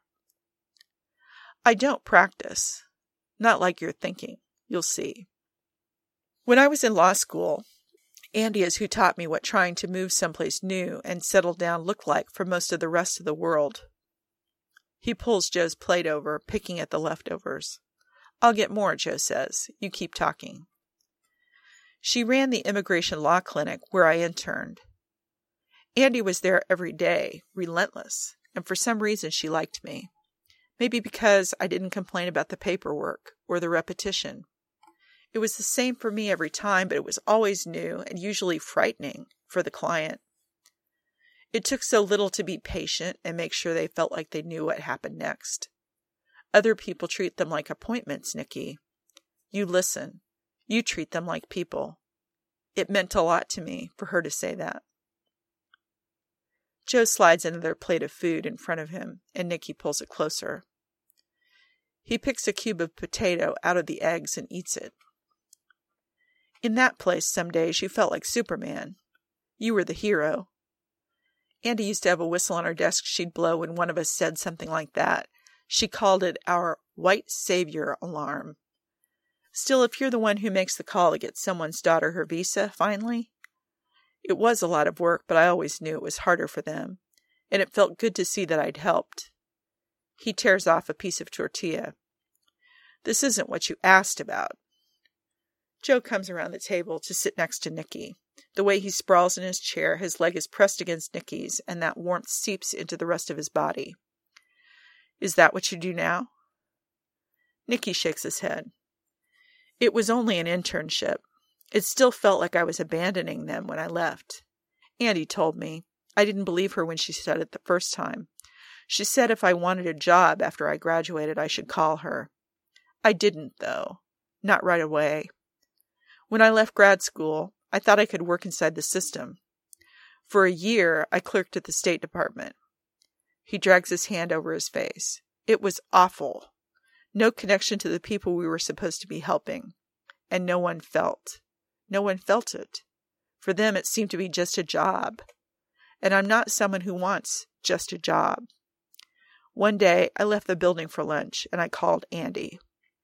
I don't practice. Not like you're thinking. You'll see. When I was in law school, Andy is who taught me what trying to move someplace new and settle down looked like for most of the rest of the world. He pulls Joe's plate over, picking at the leftovers. I'll get more, Joe says. You keep talking. She ran the immigration law clinic where I interned. Andy was there every day, relentless, and for some reason she liked me. Maybe because I didn't complain about the paperwork or the repetition. It was the same for me every time, but it was always new and usually frightening for the client. It took so little to be patient and make sure they felt like they knew what happened next. Other people treat them like appointments, Nikki. You listen. You treat them like people. It meant a lot to me for her to say that. Joe slides another plate of food in front of him, and Nikki pulls it closer. He picks a cube of potato out of the eggs and eats it. In that place, some days you felt like Superman. You were the hero. Andy used to have a whistle on her desk she'd blow when one of us said something like that. She called it our white savior alarm. Still, if you're the one who makes the call to get someone's daughter her visa, finally. It was a lot of work, but I always knew it was harder for them, and it felt good to see that I'd helped. He tears off a piece of tortilla. This isn't what you asked about. Joe comes around the table to sit next to Nikki. The way he sprawls in his chair, his leg is pressed against Nikki's, and that warmth seeps into the rest of his body. Is that what you do now? Nikki shakes his head. It was only an internship. It still felt like I was abandoning them when I left. Andy told me. I didn't believe her when she said it the first time. She said if I wanted a job after I graduated, I should call her. I didn't, though. Not right away. When I left grad school, I thought I could work inside the system. For a year, I clerked at the State Department. He drags his hand over his face. It was awful. No connection to the people we were supposed to be helping. And no one felt it. For them, it seemed to be just a job. And I'm not someone who wants just a job. One day, I left the building for lunch, and I called Andy.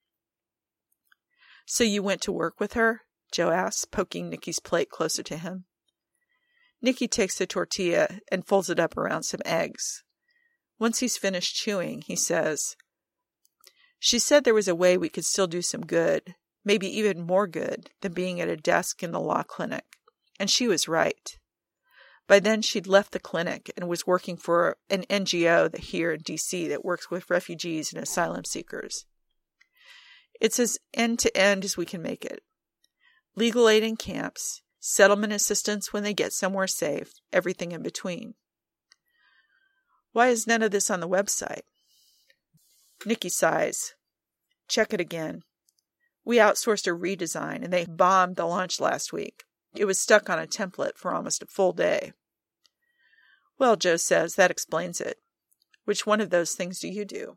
So you went to work with her? Joe asks, poking Nikki's plate closer to him. Nikki takes the tortilla and folds it up around some eggs. Once he's finished chewing, he says, She said there was a way we could still do some good, maybe even more good than being at a desk in the law clinic. And she was right. By then, she'd left the clinic and was working for an NGO here in D.C. that works with refugees and asylum seekers. It's as end-to-end as we can make it. Legal aid in camps, settlement assistance when they get somewhere safe, everything in between. Why is none of this on the website? Nikki sighs. Check it again. We outsourced a redesign, and they bombed the launch last week. It was stuck on a template for almost a full day. Well, Joe says, that explains it. Which one of those things do you do?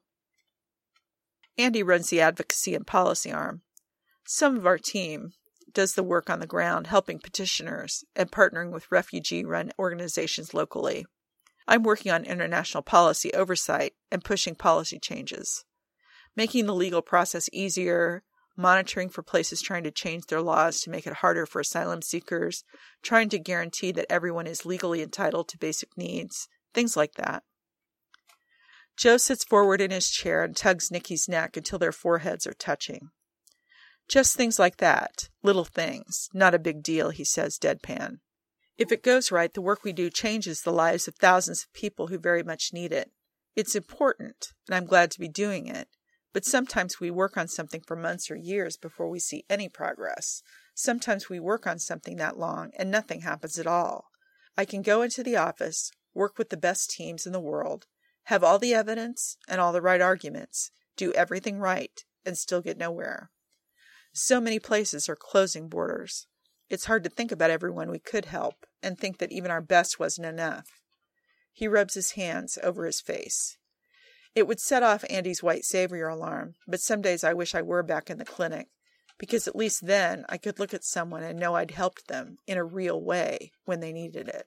Andy runs the advocacy and policy arm. Some of our team does the work on the ground, helping petitioners and partnering with refugee-run organizations locally. I'm working on international policy oversight and pushing policy changes, making the legal process easier, monitoring for places trying to change their laws to make it harder for asylum seekers, trying to guarantee that everyone is legally entitled to basic needs, things like that. Joe sits forward in his chair and tugs Nikki's neck until their foreheads are touching. Just things like that, little things, not a big deal, he says deadpan. If it goes right, the work we do changes the lives of thousands of people who very much need it. It's important, and I'm glad to be doing it. But sometimes we work on something for months or years before we see any progress. Sometimes we work on something that long and nothing happens at all. I can go into the office, work with the best teams in the world, have all the evidence and all the right arguments, do everything right, and still get nowhere. So many places are closing borders. It's hard to think about everyone we could help and think that even our best wasn't enough. He rubs his hands over his face. It would set off Andy's white savior alarm, but some days I wish I were back in the clinic, because at least then I could look at someone and know I'd helped them in a real way when they needed it.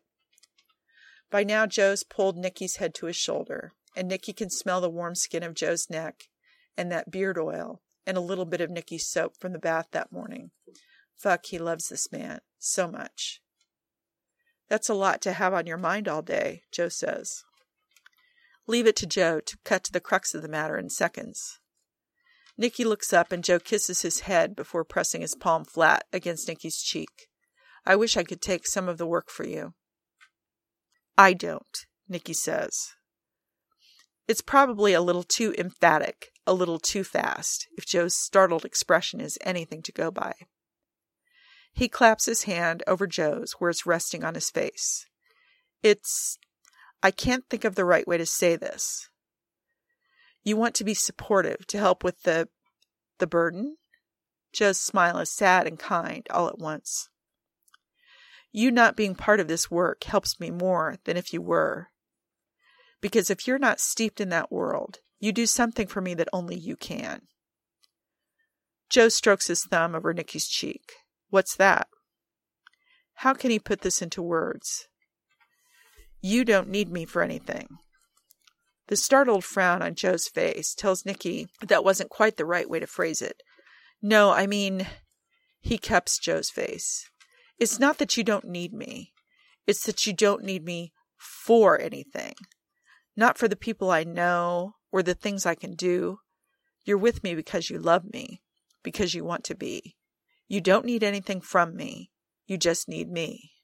By now Joe's pulled Nikki's head to his shoulder, and Nikki can smell the warm skin of Joe's neck, and that beard oil, and a little bit of Nikki's soap from the bath that morning. Fuck, he loves this man so much. That's a lot to have on your mind all day, Joe says. Leave it to Joe to cut to the crux of the matter in seconds. Nikki looks up and Joe kisses his head before pressing his palm flat against Nikki's cheek. I wish I could take some of the work for you. I don't, Nikki says. It's probably a little too emphatic, a little too fast, if Joe's startled expression is anything to go by. He claps his hand over Joe's where it's resting on his face. I can't think of the right way to say this. You want to be supportive, to help with the burden? Joe's smile is sad and kind all at once. You not being part of this work helps me more than if you were. Because if you're not steeped in that world, you do something for me that only you can. Joe strokes his thumb over Nikki's cheek. What's that? How can he put this into words? You don't need me for anything. The startled frown on Joe's face tells Nikki that wasn't quite the right way to phrase it. No, I mean, he cups Joe's face. It's not that you don't need me. It's that you don't need me for anything. Not for the people I know or the things I can do. You're with me because you love me, because you want to be. You don't need anything from me. You just need me.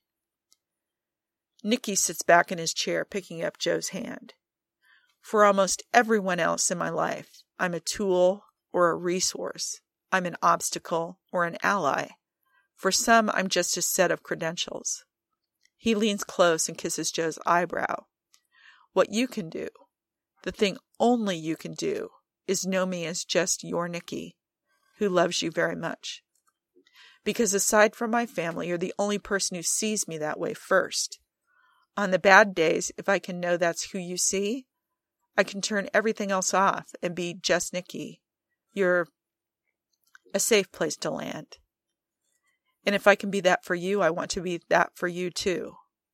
Nicky sits back in his chair, picking up Joe's hand. For almost everyone else in my life, I'm a tool or a resource. I'm an obstacle or an ally. For some, I'm just a set of credentials. He leans close and kisses Joe's eyebrow. What you can do, the thing only you can do, is know me as just your Nicky, who loves you very much. Because aside from my family, you're the only person who sees me that way first. On the bad days, if I can know that's who you see, I can turn everything else off and be just Nicky. You're a safe place to land. And if I can be that for you, I want to be that for you too.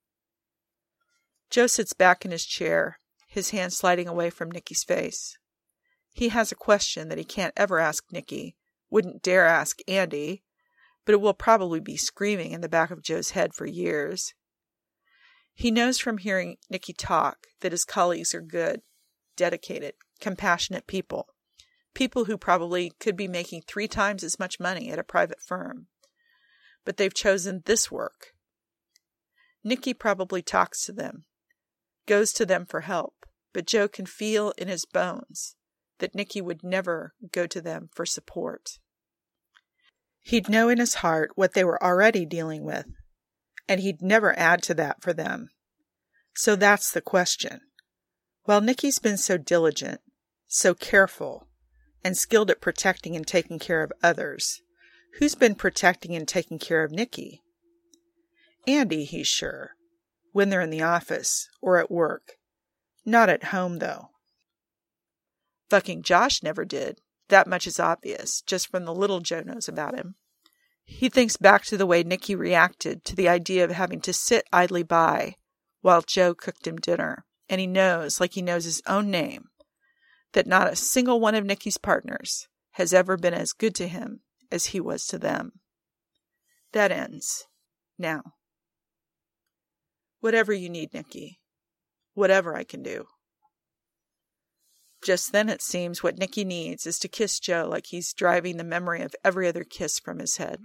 Joe sits back in his chair, his hand sliding away from Nicky's face. He has a question that he can't ever ask Nicky, wouldn't dare ask Andy, but it will probably be screaming in the back of Joe's head for years. He knows from hearing Nicky talk that his colleagues are good, dedicated, compassionate people. People who probably could be making 3 times as much money at a private firm. But they've chosen this work. Nicky probably talks to them, goes to them for help, but Joe can feel in his bones that Nicky would never go to them for support. He'd know in his heart what they were already dealing with, and he'd never add to that for them. So that's the question. While Nicky's been so diligent, so careful, and skilled at protecting and taking care of others, who's been protecting and taking care of Nicky? Andy, he's sure, when they're in the office or at work. Not at home, though. Fucking Josh never did. That much is obvious, just from the little Joe knows about him. He thinks back to the way Nicky reacted to the idea of having to sit idly by while Joe cooked him dinner, and he knows, like he knows his own name, that not a single one of Nicky's partners has ever been as good to him as he was to them. That ends. Now. Whatever you need, Nicky. Whatever I can do. Just then it seems what Nicky needs is to kiss Joe like he's driving the memory of every other kiss from his head.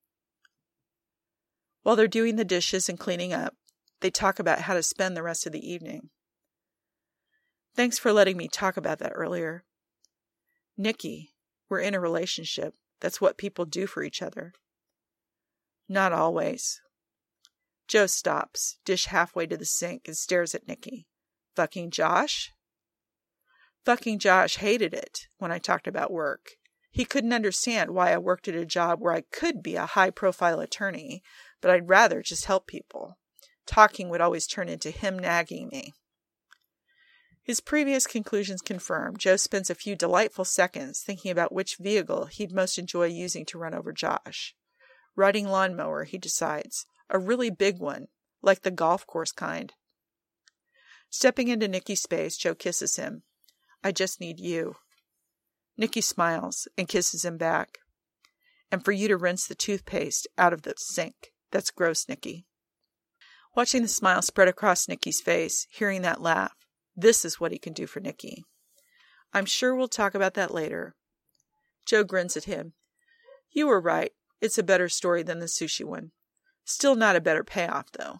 While they're doing the dishes and cleaning up, they talk about how to spend the rest of the evening. Thanks for letting me talk about that earlier. Nicky, we're in a relationship. That's what people do for each other. Not always. Joe stops, dish halfway to the sink, and stares at Nicky. Fucking Josh? Fucking Josh hated it when I talked about work. He couldn't understand why I worked at a job where I could be a high-profile attorney, but I'd rather just help people. Talking would always turn into him nagging me. His previous conclusions confirmed, Joe spends a few delightful seconds thinking about which vehicle he'd most enjoy using to run over Josh. Riding lawnmower, he decides. A really big one, like the golf course kind. Stepping into Nicky's space, Joe kisses him. I just need you. Nicky smiles and kisses him back. And for you to rinse the toothpaste out of the sink. That's gross, Nicky. Watching the smile spread across Nicky's face, hearing that laugh, this is what he can do for Nicky. I'm sure we'll talk about that later. Joe grins at him. You were right. It's a better story than the sushi one. Still not a better payoff, though.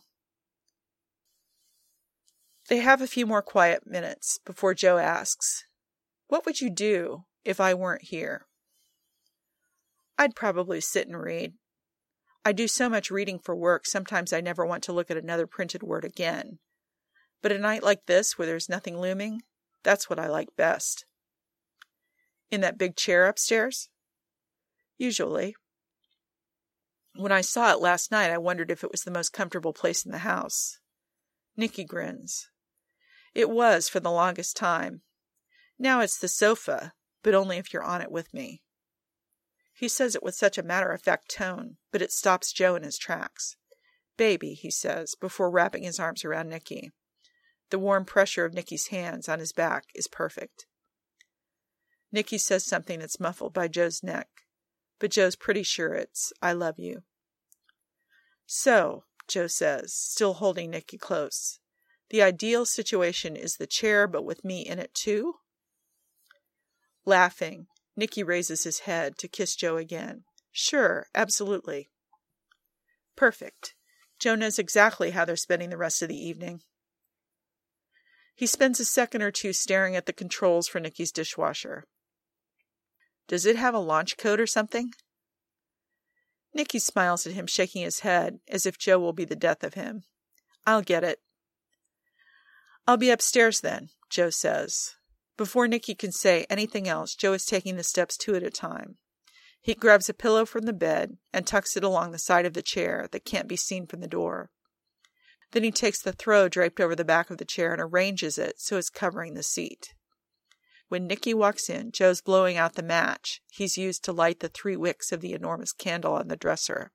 They have a few more quiet minutes before Joe asks, What would you do if I weren't here? I'd probably sit and read. I do so much reading for work, sometimes I never want to look at another printed word again. But a night like this, where there's nothing looming, that's what I like best. In that big chair upstairs? Usually. When I saw it last night, I wondered if it was the most comfortable place in the house. Nicky grins. It was for the longest time. Now it's the sofa, but only if you're on it with me. He says it with such a matter-of-fact tone, but it stops Joe in his tracks. Baby, he says, before wrapping his arms around Nicky. The warm pressure of Nicky's hands on his back is perfect. Nicky says something that's muffled by Joe's neck, but Joe's pretty sure it's, I love you. So, Joe says, still holding Nicky close, the ideal situation is the chair, but with me in it too? Laughing, Nicky raises his head to kiss Joe again. Sure, absolutely. Perfect. Joe knows exactly how they're spending the rest of the evening. He spends a second or two staring at the controls for Nikki's dishwasher. Does it have a launch code or something? Nikki smiles at him, shaking his head, as if Joe will be the death of him. I'll get it. I'll be upstairs then, Joe says. Before Nikki can say anything else, Joe is taking the steps 2 at a time. He grabs a pillow from the bed and tucks it along the side of the chair that can't be seen from the door. Then he takes the throw draped over the back of the chair and arranges it so it's covering the seat. When Nikki walks in, Joe's blowing out the match he's used to light the 3 wicks of the enormous candle on the dresser.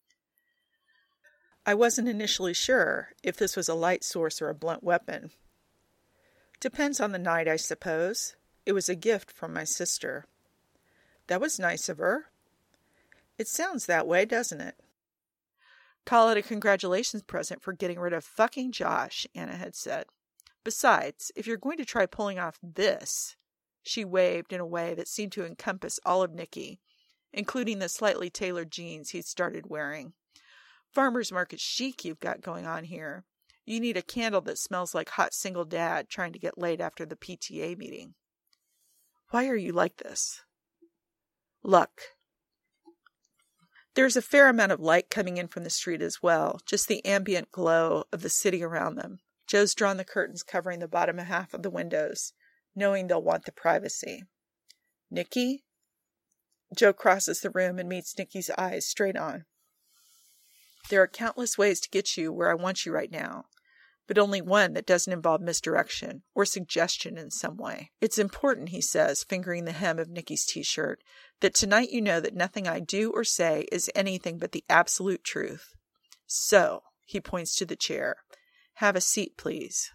I wasn't initially sure if this was a light source or a blunt weapon. Depends on the night, I suppose. It was a gift from my sister. That was nice of her. It sounds that way, doesn't it? Call it a congratulations present for getting rid of fucking Josh, Anna had said. Besides, if you're going to try pulling off this, she waved in a way that seemed to encompass all of Nikki, including the slightly tailored jeans he'd started wearing. Farmer's market chic you've got going on here. You need a candle that smells like hot single dad trying to get laid after the PTA meeting. Why are you like this? Luck. There's a fair amount of light coming in from the street as well, just the ambient glow of the city around them. Joe's drawn the curtains covering the bottom half of the windows, knowing they'll want the privacy. Nikki? Joe crosses the room and meets Nikki's eyes straight on. There are countless ways to get you where I want you right now, but only one that doesn't involve misdirection or suggestion in some way. It's important, he says, fingering the hem of Nikki's t-shirt, that tonight you know that nothing I do or say is anything but the absolute truth. So, he points to the chair. Have a seat, please.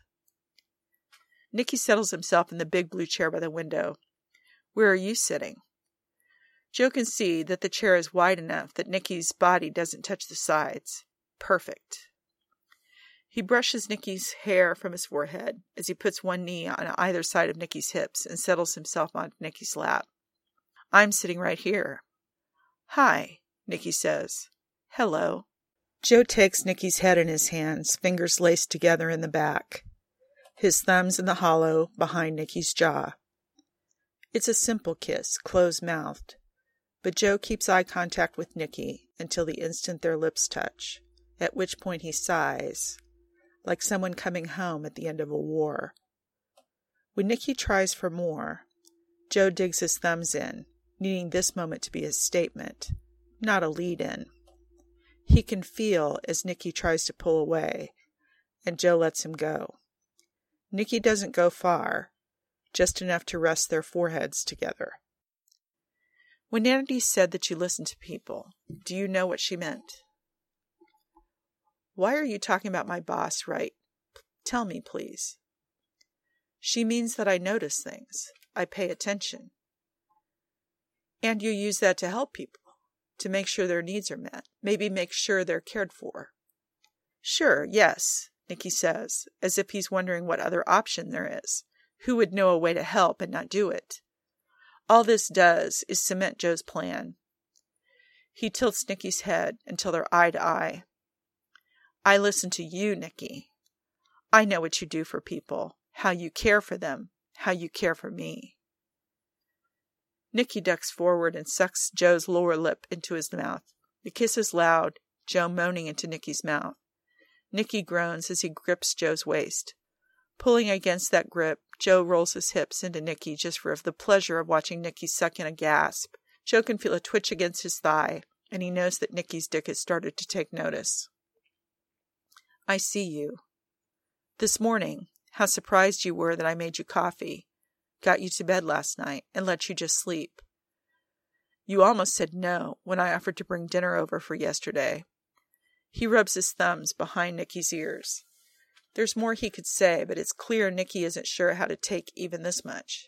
Nikki settles himself in the big blue chair by the window. Where are you sitting? Joe can see that the chair is wide enough that Nikki's body doesn't touch the sides. Perfect. He brushes Nikki's hair from his forehead as he puts one knee on either side of Nikki's hips and settles himself onto Nikki's lap. I'm sitting right here. Hi, Nikki says. Hello. Joe takes Nikki's head in his hands, fingers laced together in the back, his thumbs in the hollow behind Nikki's jaw. It's a simple kiss, closed-mouthed, but Joe keeps eye contact with Nikki until the instant their lips touch, at which point he sighs, like someone coming home at the end of a war. When Nikki tries for more, Joe digs his thumbs in, needing this moment to be a statement, not a lead-in. He can feel as Nikki tries to pull away, and Joe lets him go. Nikki doesn't go far, just enough to rest their foreheads together. When Nanny said that you listen to people, do you know what she meant? Why are you talking about my boss, right? Tell me, please. She means that I notice things. I pay attention. And you use that to help people, to make sure their needs are met, maybe make sure they're cared for. Sure, yes, Nikki says, as if he's wondering what other option there is. Who would know a way to help and not do it? All this does is cement Joe's plan. He tilts Nikki's head until they're eye to eye. I listen to you, Nikki. I know what you do for people, how you care for them, how you care for me. Nikki ducks forward and sucks Joe's lower lip into his mouth. The kiss is loud, Joe moaning into Nikki's mouth. Nikki groans as he grips Joe's waist. Pulling against that grip, Joe rolls his hips into Nikki just for the pleasure of watching Nikki suck in a gasp. Joe can feel a twitch against his thigh, and he knows that Nikki's dick has started to take notice. I see you. This morning, how surprised you were that I made you coffee, got you to bed last night, and let you just sleep. You almost said no when I offered to bring dinner over for yesterday. He rubs his thumbs behind Nikki's ears. There's more he could say, but it's clear Nikki isn't sure how to take even this much.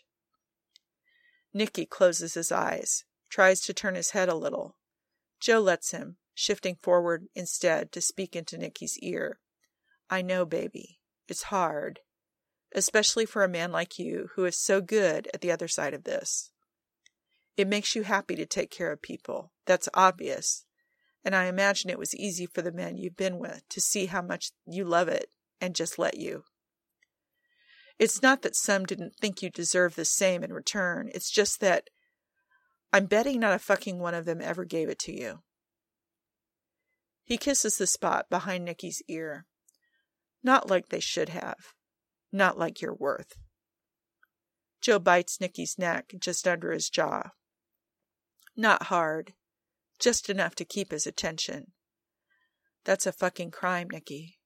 Nikki closes his eyes, tries to turn his head a little. Joe lets him, shifting forward instead to speak into Nikki's ear. I know, baby. It's hard, especially for a man like you who is so good at the other side of this. It makes you happy to take care of people. That's obvious. and I imagine it was easy for the men you've been with to see how much you love it and just let you. It's not that some didn't think you deserved the same in return. It's just that I'm betting not a fucking one of them ever gave it to you. He kisses the spot behind Nikki's ear. Not like they should have. Not like you're worth. Joe bites Nikki's neck just under his jaw. Not hard. Just enough to keep his attention. That's a fucking crime, Nikki.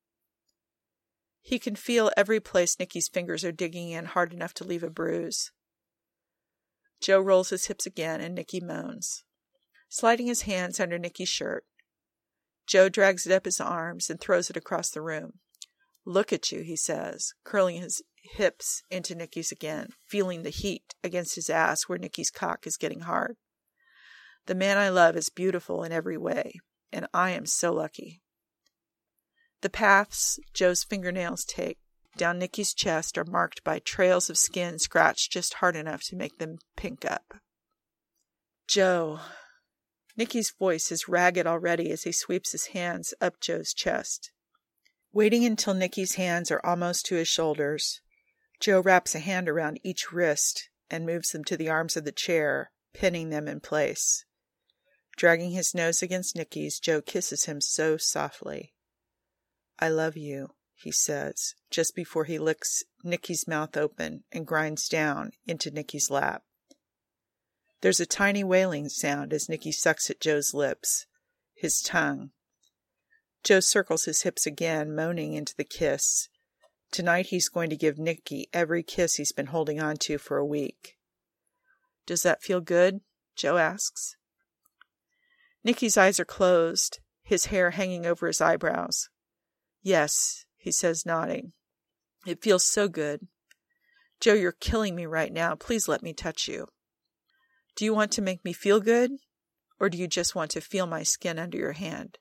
He can feel every place Nikki's fingers are digging in hard enough to leave a bruise. Joe rolls his hips again and Nikki moans. Sliding his hands under Nikki's shirt, Joe drags it up his arms and throws it across the room. Look at you, he says, curling his hips into Nikki's again, feeling the heat against his ass where Nikki's cock is getting hard. The man I love is beautiful in every way, and I am so lucky. The paths Joe's fingernails take down Nikki's chest are marked by trails of skin scratched just hard enough to make them pink up. Joe. Nikki's voice is ragged already as he sweeps his hands up Joe's chest. Waiting until Nikki's hands are almost to his shoulders, Joe wraps a hand around each wrist and moves them to the arms of the chair, pinning them in place. Dragging his nose against Nikki's, Joe kisses him so softly. I love you, he says, just before he licks Nikki's mouth open and grinds down into Nikki's lap. There's a tiny wailing sound as Nikki sucks at Joe's lips, his tongue. Joe circles his hips again, moaning into the kiss. Tonight he's going to give Nikki every kiss he's been holding on to for a week. Does that feel good? Joe asks. Nikki's eyes are closed, his hair hanging over his eyebrows. Yes, he says, nodding. It feels so good. Joe, you're killing me right now. Please let me touch you. Do you want to make me feel good? Or do you just want to feel my skin under your hand?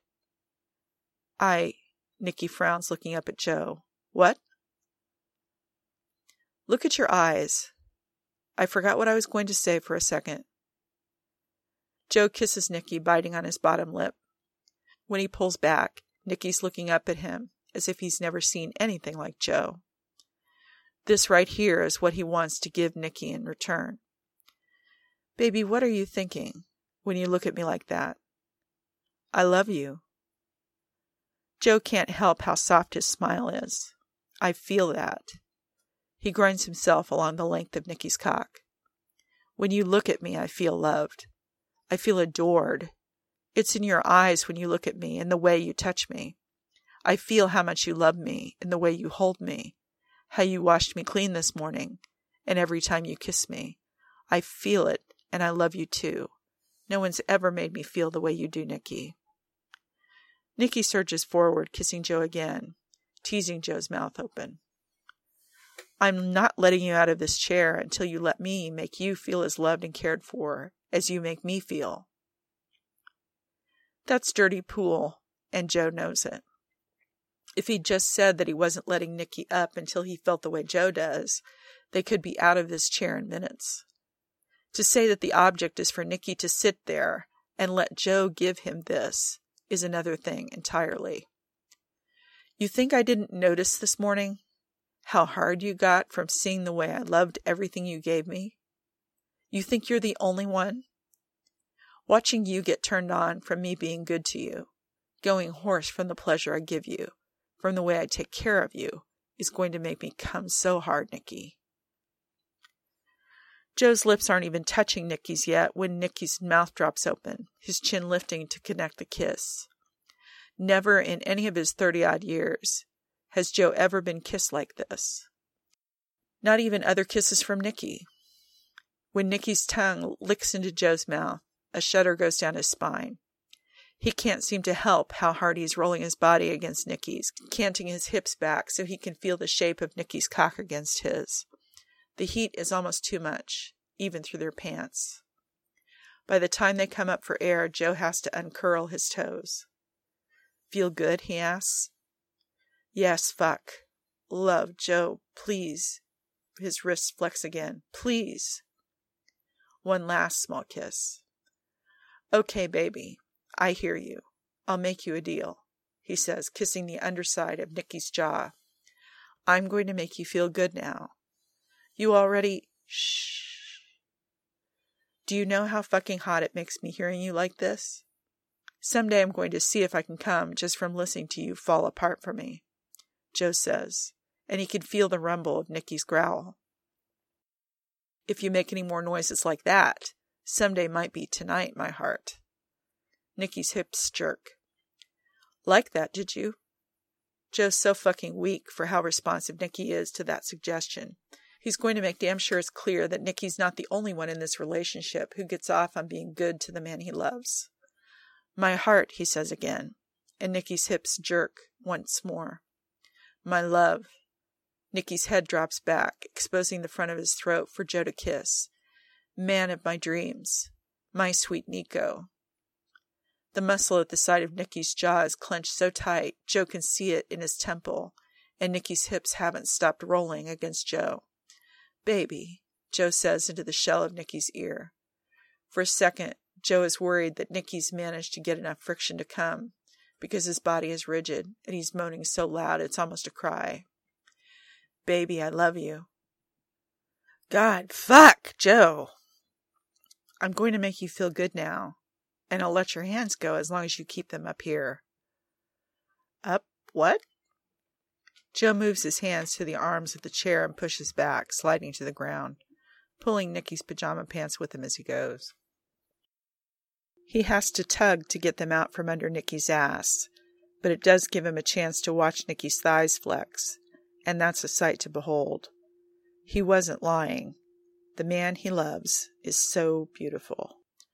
Nikki frowns, looking up at Joe. What? Look at your eyes. I forgot what I was going to say for a second. Joe kisses Nikki, biting on his bottom lip. When he pulls back, Nikki's looking up at him, as if he's never seen anything like Joe. This right here is what he wants to give Nikki in return. Baby, what are you thinking when you look at me like that? I love you. Joe can't help how soft his smile is. I feel that. He grinds himself along the length of Nikki's cock. When you look at me, I feel loved. I feel adored. It's in your eyes when you look at me and the way you touch me. I feel how much you love me in the way you hold me, how you washed me clean this morning, and every time you kiss me. I feel it, and I love you too. No one's ever made me feel the way you do, Nikki. Nikki surges forward, kissing Joe again, teasing Joe's mouth open. I'm not letting you out of this chair until you let me make you feel as loved and cared for as you make me feel. That's dirty pool, and Joe knows it. If he'd just said that he wasn't letting Nikki up until he felt the way Joe does, they could be out of this chair in minutes. To say that the object is for Nikki to sit there and let Joe give him this is another thing entirely. You think I didn't notice this morning how hard you got from seeing the way I loved everything you gave me? You think you're the only one? Watching you get turned on from me being good to you, going hoarse from the pleasure I give you, from the way I take care of you, is going to make me come so hard, Nikki. Joe's lips aren't even touching Nikki's yet when Nikki's mouth drops open, his chin lifting to connect the kiss. Never in any of his 30-odd years has Joe ever been kissed like this. Not even other kisses from Nikki. When Nikki's tongue licks into Joe's mouth, a shudder goes down his spine. He can't seem to help how hard he's rolling his body against Nikki's, canting his hips back so he can feel the shape of Nikki's cock against his. The heat is almost too much, even through their pants. By the time they come up for air, Joe has to uncurl his toes. Feel good, he asks. Yes, fuck. Love, Joe, please. His wrists flex again. Please. One last small kiss. Okay, baby. I hear you. I'll make you a deal, he says, kissing the underside of Nikki's jaw. I'm going to make you feel good now. You already... Shh. Do you know how fucking hot it makes me hearing you like this? Someday I'm going to see if I can come just from listening to you fall apart for me, Joe says, and he can feel the rumble of Nikki's growl. If you make any more noises like that, someday might be tonight, my heart. Nikki's hips jerk. Like that, did you? Joe's so fucking weak for how responsive Nikki is to that suggestion. He's going to make damn sure it's clear that Nikki's not the only one in this relationship who gets off on being good to the man he loves. My heart, he says again, and Nikki's hips jerk once more. My love. Nikki's head drops back, exposing the front of his throat for Joe to kiss. Man of my dreams. My sweet Nico. The muscle at the side of Nikki's jaw is clenched so tight, Joe can see it in his temple, and Nikki's hips haven't stopped rolling against Joe. Baby, Joe says into the shell of Nikki's ear. For a second, Joe is worried that Nikki's managed to get enough friction to come, because his body is rigid, and he's moaning so loud it's almost a cry. Baby, I love you. God, fuck, Joe. I'm going to make you feel good now, and I'll let your hands go as long as you keep them up here. Up what? Joe moves his hands to the arms of the chair and pushes back, sliding to the ground, pulling Nikki's pajama pants with him as he goes. He has to tug to get them out from under Nikki's ass, but it does give him a chance to watch Nikki's thighs flex, and that's a sight to behold. He wasn't lying. The man he loves is so beautiful.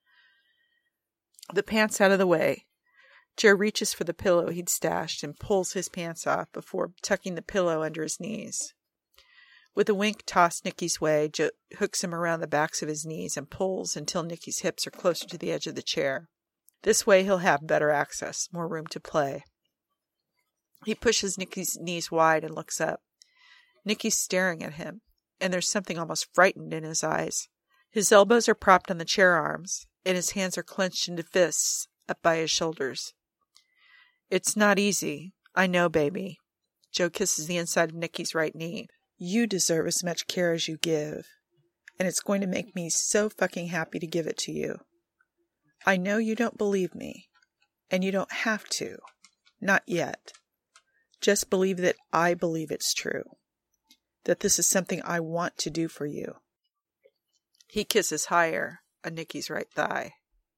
The pants out of the way, Joe reaches for the pillow he'd stashed and pulls his pants off before tucking the pillow under his knees. With a wink tossed Nikki's way, Joe hooks him around the backs of his knees and pulls until Nikki's hips are closer to the edge of the chair. This way he'll have better access, more room to play. He pushes Nikki's knees wide and looks up. Nikki's staring at him, and there's something almost frightened in his eyes. His elbows are propped on the chair arms, and his hands are clenched into fists up by his shoulders. It's not easy. I know, baby. Joe kisses the inside of Nikki's right knee. You deserve as much care as you give, and it's going to make me so fucking happy to give it to you. I know you don't believe me, and you don't have to. Not yet. Just believe that I believe it's true. That this is something I want to do for you. He kisses higher on Nikki's right thigh.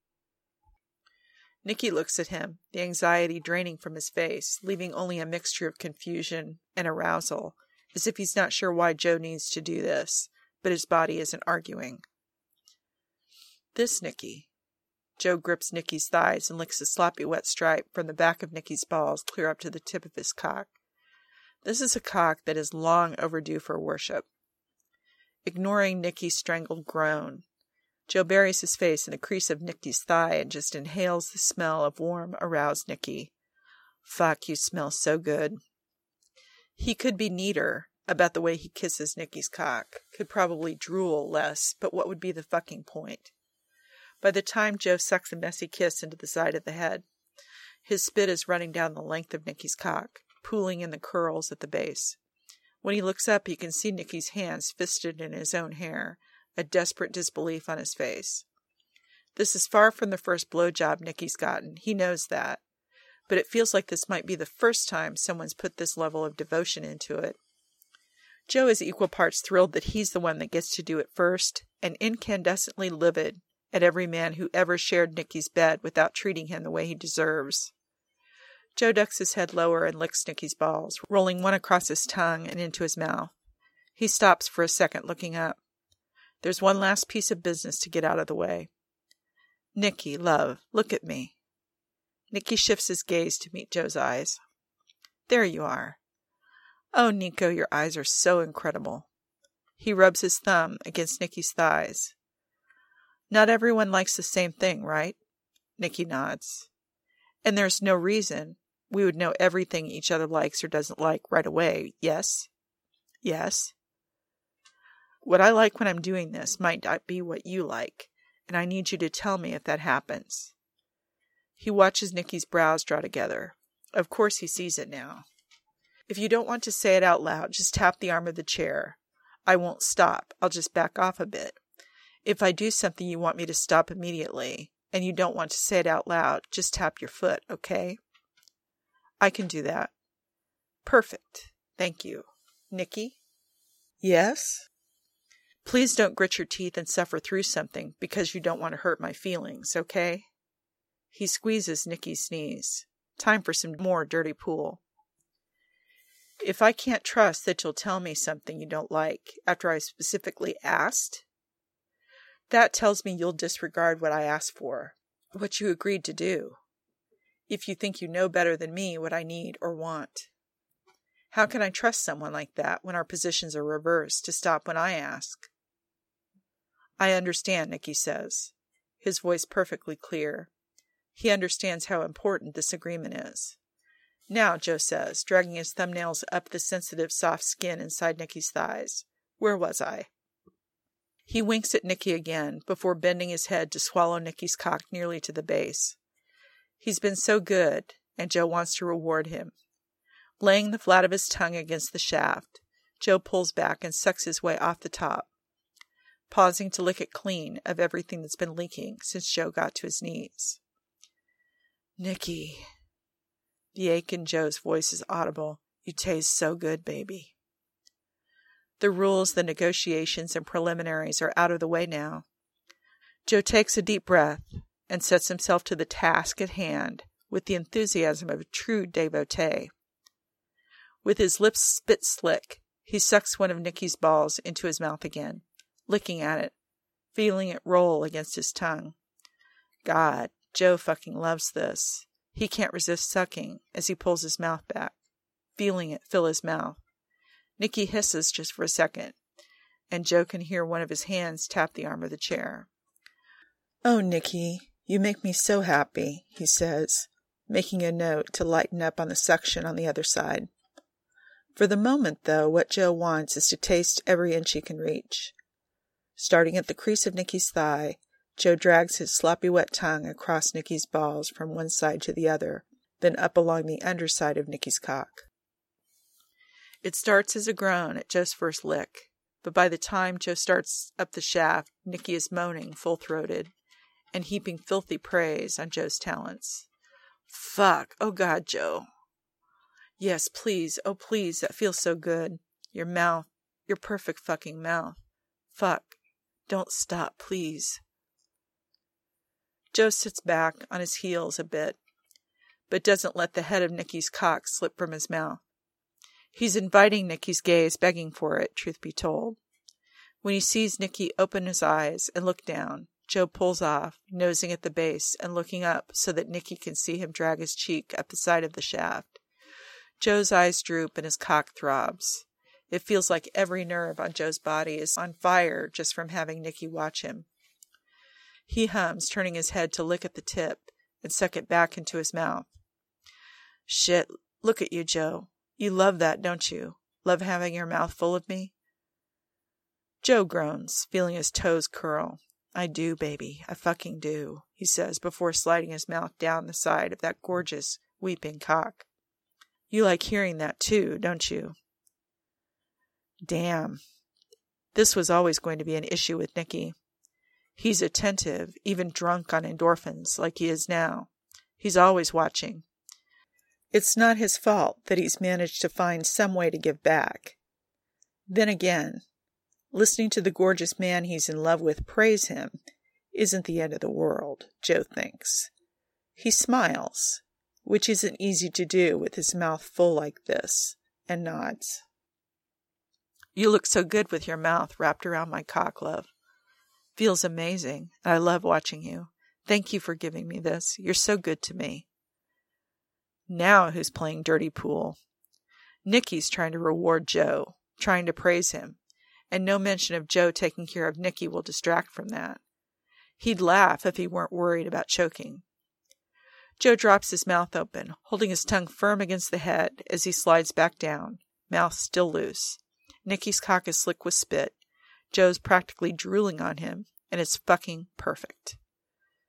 Nikki looks at him, the anxiety draining from his face, leaving only a mixture of confusion and arousal, as if he's not sure why Joe needs to do this, but his body isn't arguing. This Nikki. Joe grips Nikki's thighs and licks a sloppy wet stripe from the back of Nikki's balls clear up to the tip of his cock. This is a cock that is long overdue for worship. Ignoring Nikki's strangled groan, Joe buries his face in the crease of Nikki's thigh and just inhales the smell of warm, aroused Nikki. Fuck, you smell so good. He could be neater about the way he kisses Nikki's cock, could probably drool less, but what would be the fucking point? By the time Joe sucks a messy kiss into the side of the head, his spit is running down the length of Nikki's cock, pooling in the curls at the base. When he looks up, he can see Nikki's hands fisted in his own hair, a desperate disbelief on his face. This is far from the first blowjob Nikki's gotten. He knows that. But it feels like this might be the first time someone's put this level of devotion into it. Joe is equal parts thrilled that he's the one that gets to do it first, and incandescently livid at every man who ever shared Nikki's bed without treating him the way he deserves. Joe ducks his head lower and licks Nikki's balls, rolling one across his tongue and into his mouth. He stops for a second, looking up. There's one last piece of business to get out of the way. Nikki, love, look at me. Nikki shifts his gaze to meet Joe's eyes. There you are. Oh, Nico, your eyes are so incredible. He rubs his thumb against Nikki's thighs. Not everyone likes the same thing, right? Nikki nods. And there's no reason we would know everything each other likes or doesn't like right away, yes? Yes. What I like when I'm doing this might not be what you like, and I need you to tell me if that happens. He watches Nikki's brows draw together. Of course he sees it now. If you don't want to say it out loud, just tap the arm of the chair. I won't stop. I'll just back off a bit. If I do something you want me to stop immediately, and you don't want to say it out loud, just tap your foot, okay? I can do that. Perfect. Thank you. Nikki? Yes? Please don't grit your teeth and suffer through something because you don't want to hurt my feelings, okay? He squeezes Nikki's knees. Time for some more dirty pool. If I can't trust that you'll tell me something you don't like after I specifically asked, that tells me you'll disregard what I asked for, what you agreed to do, if you think you know better than me what I need or want. How can I trust someone like that when our positions are reversed to stop when I ask? I understand, Nikki says, his voice perfectly clear. He understands how important this agreement is. Now, Joe says, dragging his thumbnails up the sensitive, soft skin inside Nikki's thighs. Where was I? He winks at Nikki again before bending his head to swallow Nikki's cock nearly to the base. He's been so good, and Joe wants to reward him. Laying the flat of his tongue against the shaft, Joe pulls back and sucks his way off the top, pausing to lick it clean of everything that's been leaking since Joe got to his knees. Nikki. The ache in Joe's voice is audible. You taste so good, baby. The rules, the negotiations, and preliminaries are out of the way now. Joe takes a deep breath and sets himself to the task at hand with the enthusiasm of a true devotee. With his lips spit slick, he sucks one of Nikki's balls into his mouth again, licking at it, feeling it roll against his tongue. God, Joe fucking loves this. He can't resist sucking as he pulls his mouth back, feeling it fill his mouth. Nikki hisses just for a second, and Joe can hear one of his hands tap the arm of the chair. Oh, Nikki, you make me so happy, he says, making a note to lighten up on the suction on the other side. For the moment, though, what Joe wants is to taste every inch he can reach. Starting at the crease of Nikki's thigh, Joe drags his sloppy wet tongue across Nikki's balls from one side to the other, then up along the underside of Nikki's cock. It starts as a groan at Joe's first lick, but by the time Joe starts up the shaft, Nikki is moaning, full-throated, and heaping filthy praise on Joe's talents. Fuck! Oh, God, Joe! Yes, please, oh, please, that feels so good. Your mouth, your perfect fucking mouth. Fuck. Don't stop, please. Joe sits back on his heels a bit, but doesn't let the head of Nikki's cock slip from his mouth. He's inviting Nikki's gaze, begging for it, truth be told. When he sees Nikki open his eyes and look down, Joe pulls off, nosing at the base and looking up so that Nikki can see him drag his cheek up the side of the shaft. Joe's eyes droop and his cock throbs. It feels like every nerve on Joe's body is on fire just from having Nikki watch him. He hums, turning his head to lick at the tip and suck it back into his mouth. Shit, look at you, Joe. You love that, don't you? Love having your mouth full of me? Joe groans, feeling his toes curl. I do, baby. I fucking do, he says before sliding his mouth down the side of that gorgeous, weeping cock. You like hearing that too, don't you? Damn. This was always going to be an issue with Nikki. He's attentive, even drunk on endorphins like he is now. He's always watching. It's not his fault that he's managed to find some way to give back. Then again, listening to the gorgeous man he's in love with praise him isn't the end of the world, Joe thinks. He smiles, which isn't easy to do with his mouth full like this, and nods. You look so good with your mouth wrapped around my cock, love. Feels amazing. I love watching you. Thank you for giving me this. You're so good to me. Now who's playing dirty pool? Nikki's trying to reward Joe, trying to praise him, and no mention of Joe taking care of Nikki will distract from that. He'd laugh if he weren't worried about choking. Joe drops his mouth open, holding his tongue firm against the head as he slides back down, mouth still loose. Nikki's cock is slick with spit. Joe's practically drooling on him, and it's fucking perfect.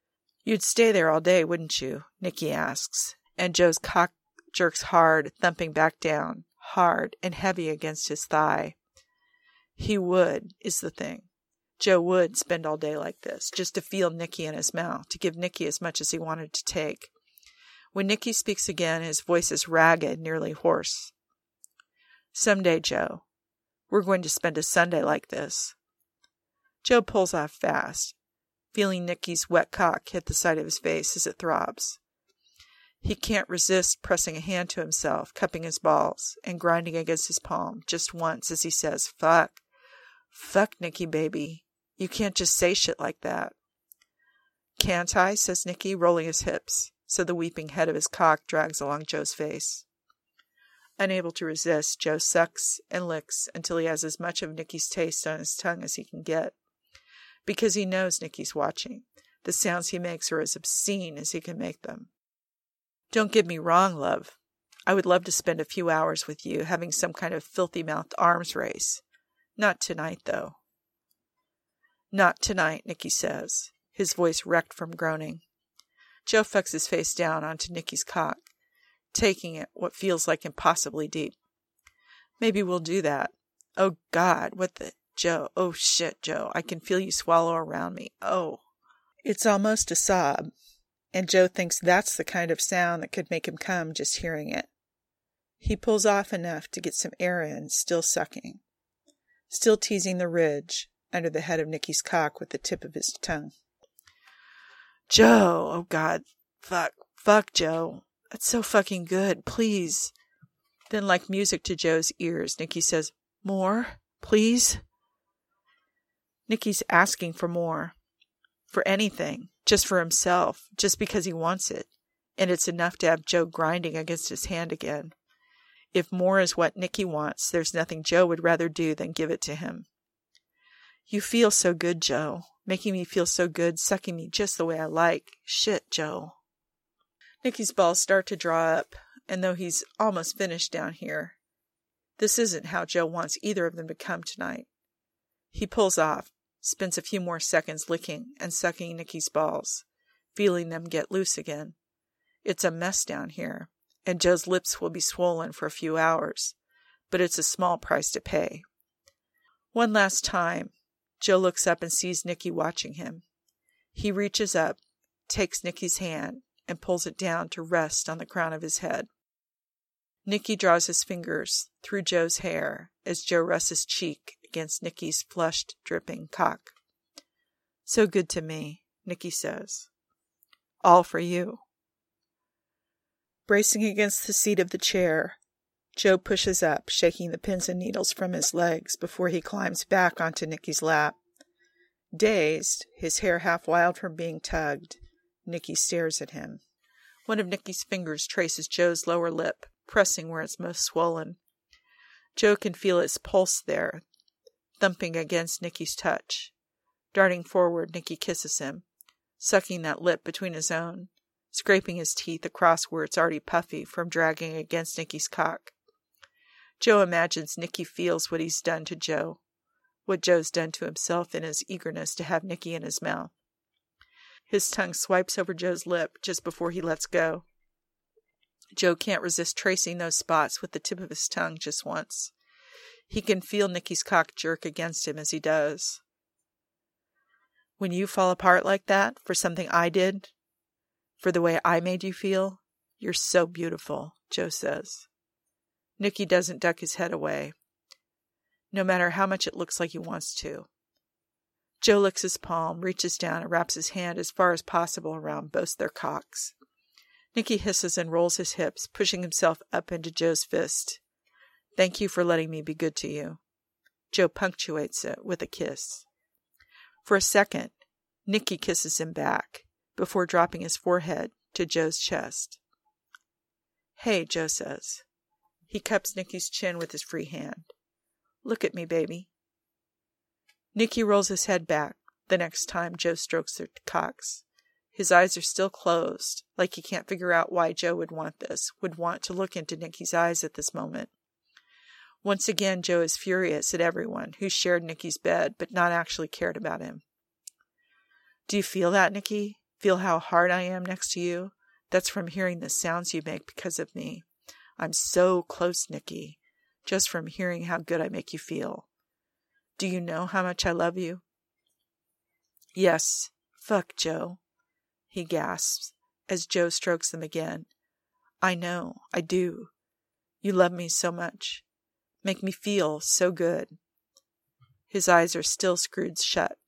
You'd stay there all day, wouldn't you? Nicky asks, and Joe's cock jerks hard, thumping back down, hard and heavy against his thigh. He would, is the thing. Joe would spend all day like this, just to feel Nicky in his mouth, to give Nicky as much as he wanted to take. When Nicky speaks again, his voice is ragged, nearly hoarse. Someday, Joe, we're going to spend a Sunday like this. Joe pulls off fast, feeling Nicky's wet cock hit the side of his face as it throbs. He can't resist pressing a hand to himself, cupping his balls, and grinding against his palm just once as he says, "Fuck. Fuck, Nicky, baby. You can't just say shit like that." "Can't I?" says Nicky, rolling his hips, so the weeping head of his cock drags along Joe's face. Unable to resist, Joe sucks and licks until he has as much of Nicky's taste on his tongue as he can get. Because he knows Nicky's watching. The sounds he makes are as obscene as he can make them. "Don't get me wrong, love. I would love to spend a few hours with you, having some kind of filthy-mouthed arms race. Not tonight, though." "Not tonight," Nicky says, his voice wrecked from groaning. Joe fucks his face down onto Nicky's cock, taking it what feels like impossibly deep. "Maybe we'll do that. Oh, God, what the... Joe, oh, shit, Joe, I can feel you swallow around me. Oh." It's almost a sob, and Joe thinks that's the kind of sound that could make him come just hearing it. He pulls off enough to get some air in, still sucking, still teasing the ridge under the head of Nicky's cock with the tip of his tongue. "Joe, oh God, fuck, Joe. That's so fucking good, please." Then, like music to Joe's ears, Nicky says, "More, please?" Nicky's asking for more. For anything. Just for himself. Just because he wants it. And it's enough to have Joe grinding against his hand again. If more is what Nicky wants, there's nothing Joe would rather do than give it to him. "You feel so good, Joe. Making me feel so good, sucking me just the way I like. Shit, Joe." Nicky's balls start to draw up, and though he's almost finished down here, this isn't how Joe wants either of them to come tonight. He pulls off, spends a few more seconds licking and sucking Nicky's balls, feeling them get loose again. It's a mess down here, and Joe's lips will be swollen for a few hours, but it's a small price to pay. One last time, Joe looks up and sees Nicky watching him. He reaches up, takes Nicky's hand, and pulls it down to rest on the crown of his head. Nicky draws his fingers through Joe's hair as Joe rests his cheek against Nicky's flushed, dripping cock. "So good to me," Nicky says. "All for you." Bracing against the seat of the chair, Joe pushes up, shaking the pins and needles from his legs before he climbs back onto Nicky's lap. Dazed, his hair half wild from being tugged, Nicky stares at him. One of Nicky's fingers traces Joe's lower lip, pressing where it's most swollen. Joe can feel its pulse there, thumping against Nicky's touch. Darting forward, Nicky kisses him, sucking that lip between his own, scraping his teeth across where it's already puffy from dragging against Nicky's cock. Joe imagines Nicky feels what he's done to Joe, what Joe's done to himself in his eagerness to have Nicky in his mouth. His tongue swipes over Joe's lip just before he lets go. Joe can't resist tracing those spots with the tip of his tongue just once. He can feel Nicky's cock jerk against him as he does. "When you fall apart like that for something I did, for the way I made you feel, you're so beautiful," Joe says. Nicky doesn't duck his head away, no matter how much it looks like he wants to. Joe licks his palm, reaches down, and wraps his hand as far as possible around both their cocks. Nicky hisses and rolls his hips, pushing himself up into Joe's fist. "Thank you for letting me be good to you." Joe punctuates it with a kiss. For a second, Nicky kisses him back, before dropping his forehead to Joe's chest. "Hey," Joe says. He cups Nicky's chin with his free hand. "Look at me, baby." Nicky rolls his head back the next time Joe strokes their cocks. His eyes are still closed, like he can't figure out why Joe would want this, would want to look into Nicky's eyes at this moment. Once again, Joe is furious at everyone who shared Nicky's bed but not actually cared about him. "Do you feel that, Nicky?" Feel how hard I am next to you? That's from hearing the sounds you make because of me. I'm so close, Nicky, just from hearing how good I make you feel. Do you know how much I love you? Yes. Fuck, Joe, he gasps as Joe strokes them again. I know, I do. You love me so much. Make me feel so good. His eyes are still screwed shut.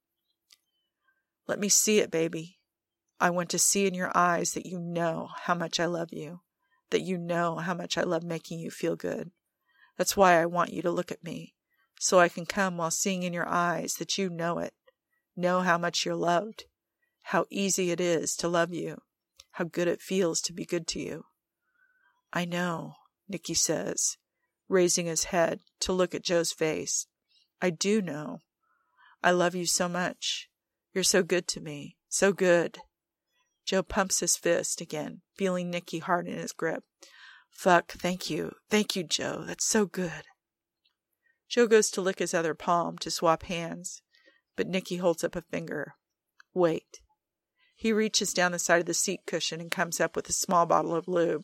Let me see it, baby. I want to see in your eyes that you know how much I love you, that you know how much I love making you feel good. That's why I want you to look at me, so I can come while seeing in your eyes that you know it, know how much you're loved, how easy it is to love you, how good it feels to be good to you. I know, Nicky says, raising his head to look at Joe's face. I do know. I love you so much. You're so good to me, so good. Joe pumps his fist again, feeling Nicky hard in his grip. Fuck, thank you, Joe, that's so good. Joe goes to lick his other palm to swap hands, but Nicky holds up a finger. Wait. He reaches down the side of the seat cushion and comes up with a small bottle of lube.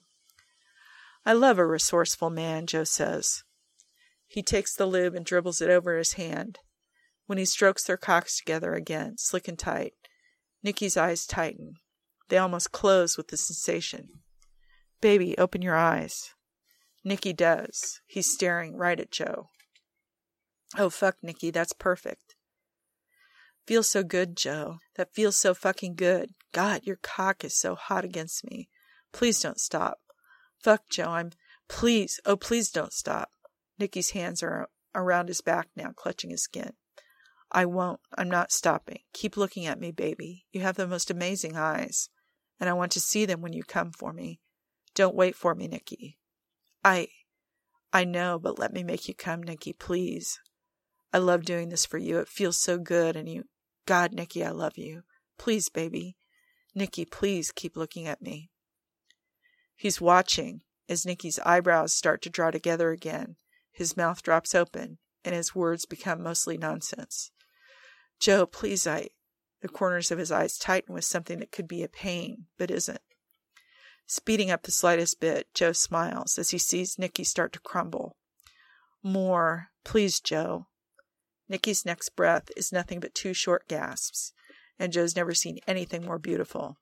I love a resourceful man, Joe says. He takes the lube and dribbles it over his hand. When he strokes their cocks together again, slick and tight, Nicky's eyes tighten. They almost close with the sensation. Baby, open your eyes. Nicky does. He's staring right at Joe. Oh, fuck, Nicky, that's perfect. Feels so good, Joe. That feels so fucking good. God, your cock is so hot against me. Please don't stop. Fuck, Joe, Please, oh, please don't stop. Nicky's hands are around his back now, clutching his skin. I won't. I'm not stopping. Keep looking at me, baby. You have the most amazing eyes, and I want to see them when you come for me. Don't wait for me, Nicky. I know, but let me make you come, Nicky, please. I love doing this for you. It feels so good, and you... God, Nicky, I love you. Please, baby. Nicky, please keep looking at me. He's watching as Nicky's eyebrows start to draw together again. His mouth drops open, and his words become mostly nonsense. Joe, please, The corners of his eyes tighten with something that could be a pain, but isn't. Speeding up the slightest bit, Joe smiles as he sees Nicky start to crumble. More, please, Joe. Nicky's next breath is nothing but 2 short gasps, and Joe's never seen anything more beautiful.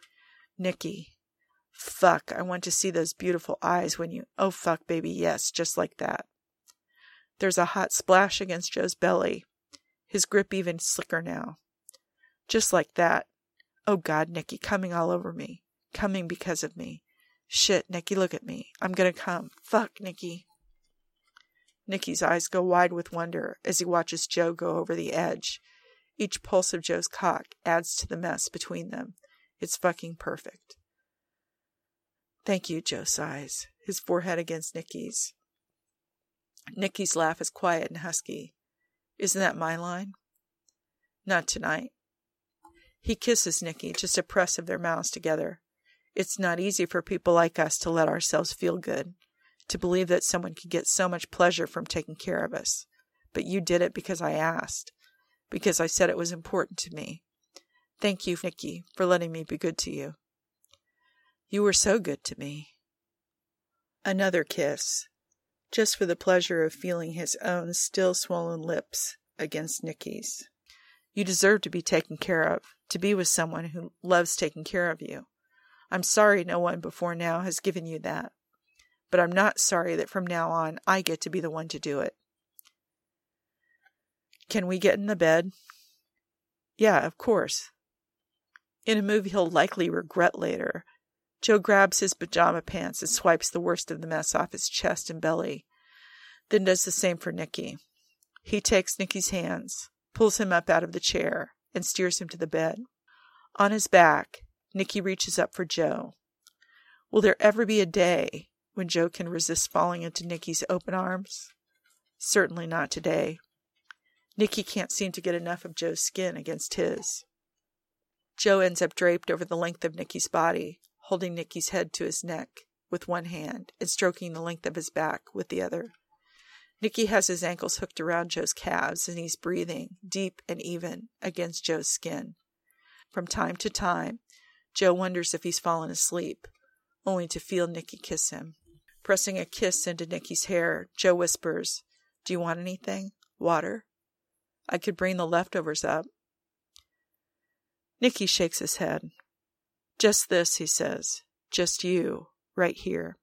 Nicky. Fuck, I want to see those beautiful eyes when you... Oh, fuck, baby, yes, just like that. There's a hot splash against Joe's belly, his grip even slicker now. Just like that. Oh, God, Nicky, coming all over me. Coming because of me. Shit, Nicky, look at me. I'm gonna come. Fuck, Nicky. Nicky's eyes go wide with wonder as he watches Joe go over the edge. Each pulse of Joe's cock adds to the mess between them. It's fucking perfect. Thank you, Joe sighs, his forehead against Nicky's. Nicky's laugh is quiet and husky. Isn't that my line? Not tonight. He kisses Nicky, just a press of their mouths together. It's not easy for people like us to let ourselves feel good, to believe that someone could get so much pleasure from taking care of us. But you did it because I asked, because I said it was important to me. Thank you, Nicky, for letting me be good to you. You were so good to me. Another kiss, just for the pleasure of feeling his own still swollen lips against Nicky's. You deserve to be taken care of, to be with someone who loves taking care of you. I'm sorry no one before now has given you that. But I'm not sorry that from now on I get to be the one to do it. Can we get in the bed? Yeah, of course. In a move he'll likely regret later, Joe grabs his pajama pants and swipes the worst of the mess off his chest and belly, then does the same for Nicky. He takes Nicky's hands, pulls him up out of the chair, and steers him to the bed. On his back, Nicky reaches up for Joe. Will there ever be a day when Joe can resist falling into Nicky's open arms? Certainly not today. Nicky can't seem to get enough of Joe's skin against his. Joe ends up draped over the length of Nicky's body, holding Nicky's head to his neck with one hand and stroking the length of his back with the other. Nicky has his ankles hooked around Joe's calves, and he's breathing, deep and even, against Joe's skin. From time to time, Joe wonders if he's fallen asleep, only to feel Nicky kiss him. Pressing a kiss into Nicky's hair, Joe whispers, "Do you want anything? Water? I could bring the leftovers up." Nicky shakes his head. "Just this," he says. "Just you, right here."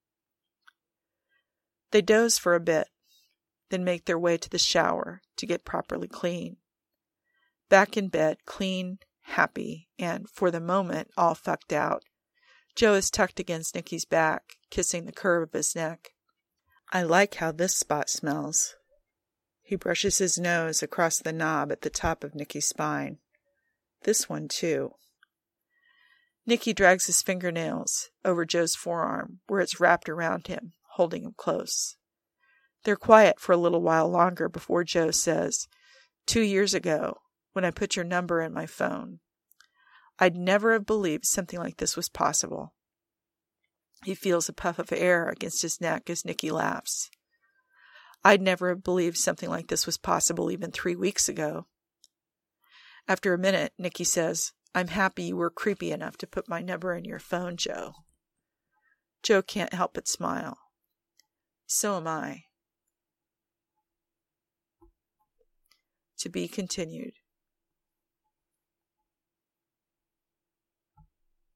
They doze for a bit, then make their way to the shower to get properly clean. Back in bed, clean, happy, and, for the moment, all fucked out, Joe is tucked against Nicky's back, kissing the curve of his neck. "I like how this spot smells." He brushes his nose across the knob at the top of Nicky's spine. "This one, too." Nicky drags his fingernails over Joe's forearm, where it's wrapped around him, holding him close. They're quiet for a little while longer before Joe says, 2 years ago, when I put your number in my phone, I'd never have believed something like this was possible." He feels a puff of air against his neck as Nicky laughs. "I'd never have believed something like this was possible even 3 weeks ago." After a minute, Nicky says, "I'm happy you were creepy enough to put my number in your phone, Joe." Joe can't help but smile. "So am I." To be continued.